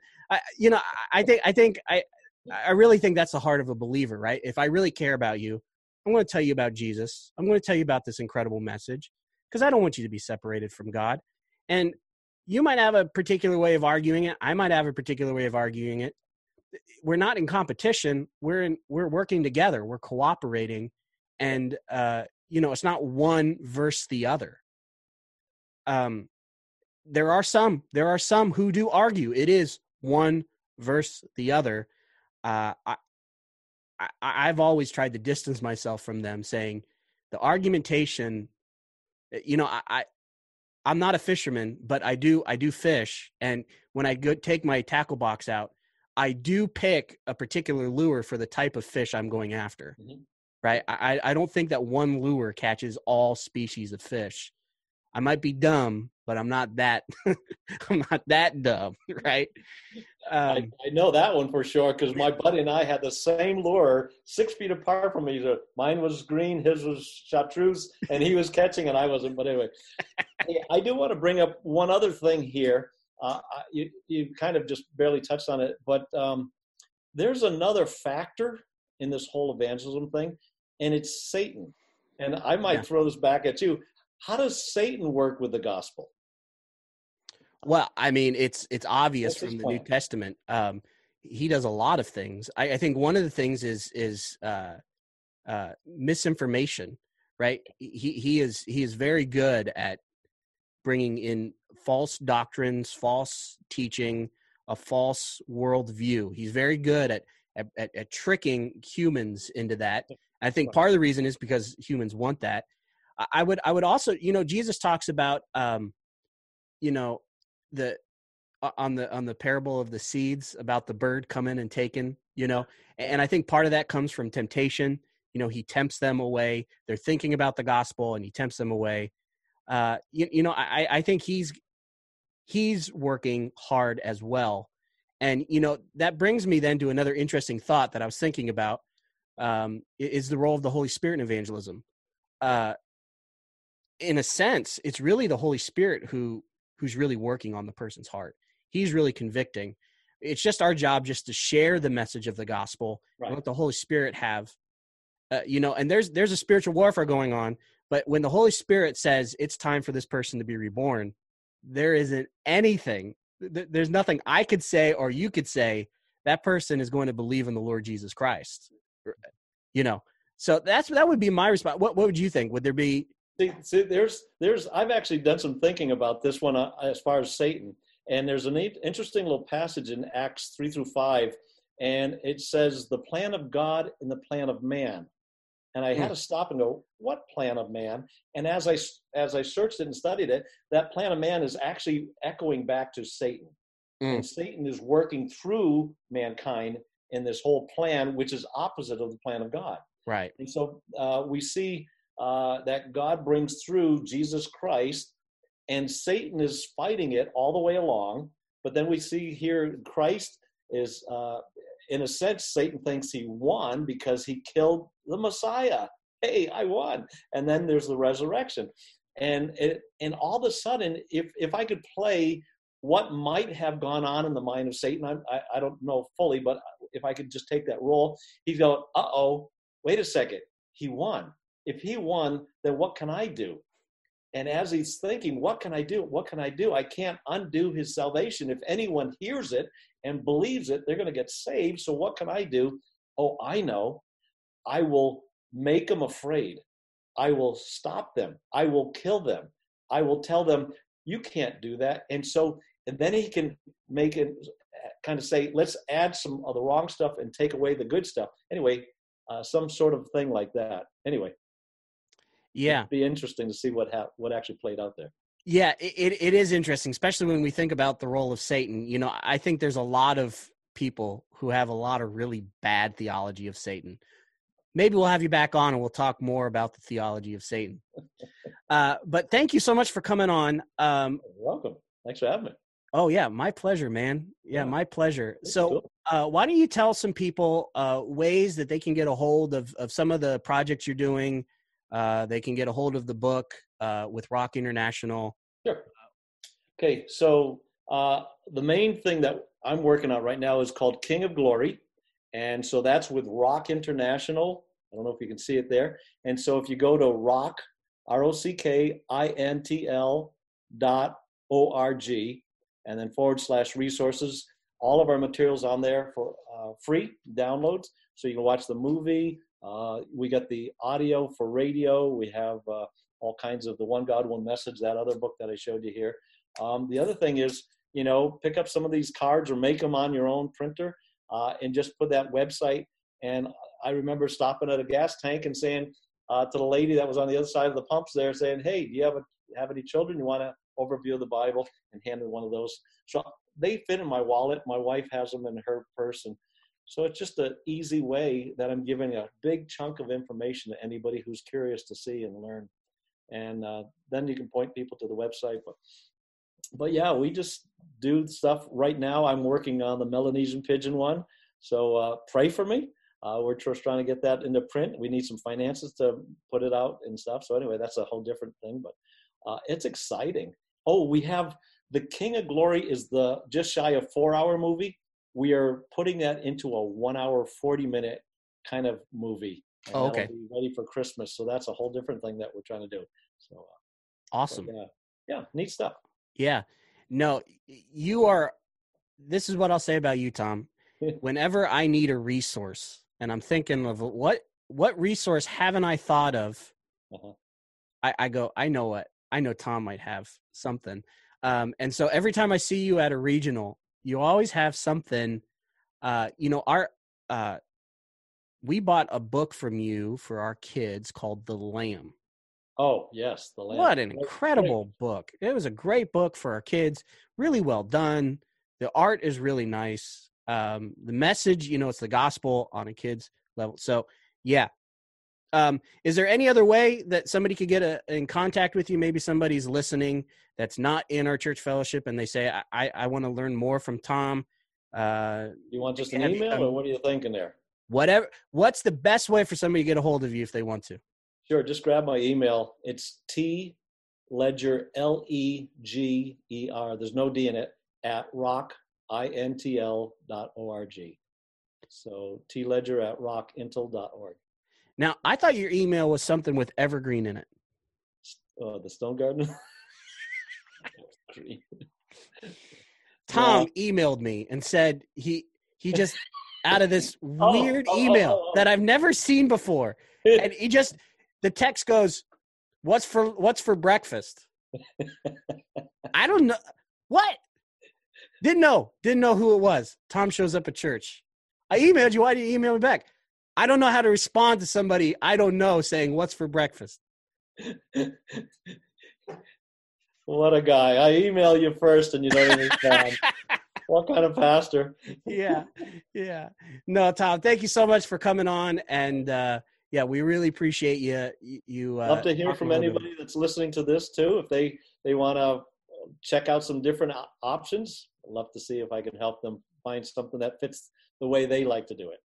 I really think that's the heart of a believer, right? If I really care about you, I'm going to tell you about Jesus. I'm going to tell you about this incredible message because I don't want you to be separated from God. And you might have a particular way of arguing it. I might have a particular way of arguing it. We're not in competition. We're working together. We're cooperating. And, it's not one versus the other. There are some who do argue. It is one versus the other. I've always tried to distance myself from them, saying the argumentation, I'm not a fisherman, but I do fish. And when I go take my tackle box out, I do pick a particular lure for the type of fish I'm going after, right? I don't think that one lure catches all species of fish. I might be dumb, but I'm not that, I'm not that dumb, right? I know that one for sure because my buddy and I had the same lure 6 feet apart from each other. Mine was green, his was chartreuse, and he was catching and I wasn't. But anyway, I do want to bring up one other thing here. You kind of just barely touched on it, but there's another factor in this whole evangelism thing, and it's Satan. And I might throw this back at you. How does Satan work with the gospel? Well, I mean, it's obvious from the New Testament. He does a lot of things. I think one of the things is misinformation, right? He is very good at bringing in false doctrines, false teaching, a false worldview. He's very good at tricking humans into that. I think part of the reason is because humans want that. I would also, Jesus talks about, on the parable of the seeds about the bird coming and taking, and I think part of that comes from temptation. He tempts them away. They're thinking about the gospel and he tempts them away. I think he's working hard as well. And, that brings me then to another interesting thought that I was thinking about, is the role of the Holy Spirit in evangelism. In a sense, it's really the Holy Spirit who's really working on the person's heart. He's really convicting. It's just our job just to share the message of the gospel and let the Holy Spirit have, and there's a spiritual warfare going on, but when the Holy Spirit says it's time for this person to be reborn, there isn't anything, there's nothing I could say or you could say that person is going to believe in the Lord Jesus Christ, So that would be my response. What would you think? Would there be? See, there's I've actually done some thinking about this one as far as Satan. And there's an interesting little passage in Acts 3-5, and it says, the plan of God and the plan of man. And I had to stop and go, what plan of man? And as I searched it and studied it, that plan of man is actually echoing back to Satan. And Satan is working through mankind in this whole plan, which is opposite of the plan of God. Right. And so we see that God brings through Jesus Christ, and Satan is fighting it all the way along. But then we see here Christ is, in a sense, Satan thinks he won because he killed the Messiah. Hey, I won. And then there's the resurrection. And all of a sudden, if I could play what might have gone on in the mind of Satan, I don't know fully, but if I could just take that role, he'd go, uh-oh, wait a second, he won. If he won, then what can I do? And as he's thinking, what can I do? What can I do? I can't undo his salvation. If anyone hears it and believes it, they're going to get saved. So what can I do? Oh, I know. I will make them afraid. I will stop them. I will kill them. I will tell them, you can't do that. And then he can make it kind of say, let's add some of the wrong stuff and take away the good stuff. Anyway, some sort of thing like that. Anyway. Yeah. It'd be interesting to see what actually played out there. Yeah, it is interesting, especially when we think about the role of Satan. You know, I think there's a lot of people who have a lot of really bad theology of Satan. Maybe we'll have you back on and we'll talk more about the theology of Satan. But thank you so much for coming on. You're welcome. Thanks for having me. Oh, yeah, my pleasure, man. Yeah, my pleasure. So why don't you tell some people ways that they can get a hold of some of the projects you're doing? They can get a hold of the book with Rock International. Sure. Okay, so the main thing that I'm working on right now is called King of Glory. And so that's with Rock International. I don't know if you can see it there. And so if you go to rock, ROCKINTL.org, and then /resources, all of our materials on there for free downloads. So you can watch the movie. We got the audio for radio. We have all kinds of the One God, One Message, that other book that I showed you here. The other thing is, pick up some of these cards or make them on your own printer and just put that website. And I remember stopping at a gas tank and saying to the lady that was on the other side of the pumps there, saying, hey, do you have any children? You want to overview the Bible? And handed one of those. So they fit in my wallet. My wife has them in her purse. And so it's just an easy way that I'm giving a big chunk of information to anybody who's curious to see and learn. And then you can point people to the website. But yeah, we just do stuff. Right now, I'm working on the Melanesian pigeon one. So pray for me. We're just trying to get that into print. We need some finances to put it out and stuff. So anyway, that's a whole different thing. But it's exciting. Oh, we have the King of Glory is the just shy of 4-hour movie. We are putting that into a 1 hour, 40-minute kind of movie. And okay. That'll be ready for Christmas. So that's a whole different thing that we're trying to do. So awesome. Yeah, neat stuff. Yeah. No, this is what I'll say about you, Tom. Whenever I need a resource and I'm thinking of what resource haven't I thought of, I go, I know Tom might have something. And so every time I see you at a regional, you always have something. We bought a book from you for our kids called The Lamb. Oh, yes, The Lamb. What an incredible book. It was a great book for our kids. Really well done. The art is really nice. The message, it's the gospel on a kid's level. So, yeah. Is there any other way that somebody could get in contact with you? Maybe somebody's listening that's not in our church fellowship and they say, I want to learn more from Tom. You want just an email or what are you thinking there? Whatever. What's the best way for somebody to get a hold of you if they want to? Sure. Just grab my email. It's tledger, Leger. There's no D in it, at rockintl.org. So tledger@rockintel.org. Now, I thought your email was something with evergreen in it. The Stone Garden? Tom emailed me and said he just out of this weird email that I've never seen before. And the text goes, what's for breakfast? I don't know. What? Didn't know who it was. Tom shows up at church. I emailed you. Why did you email me back? I don't know how to respond to somebody I don't know saying, "What's for breakfast?" What a guy. I email you first and you don't even respond. What kind of pastor? Yeah. No, Tom, thank you so much for coming on. And yeah, we really appreciate you. Love to hear from anybody that's listening to this too. If they want to check out some different options, I'd love to see if I can help them find something that fits the way they like to do it.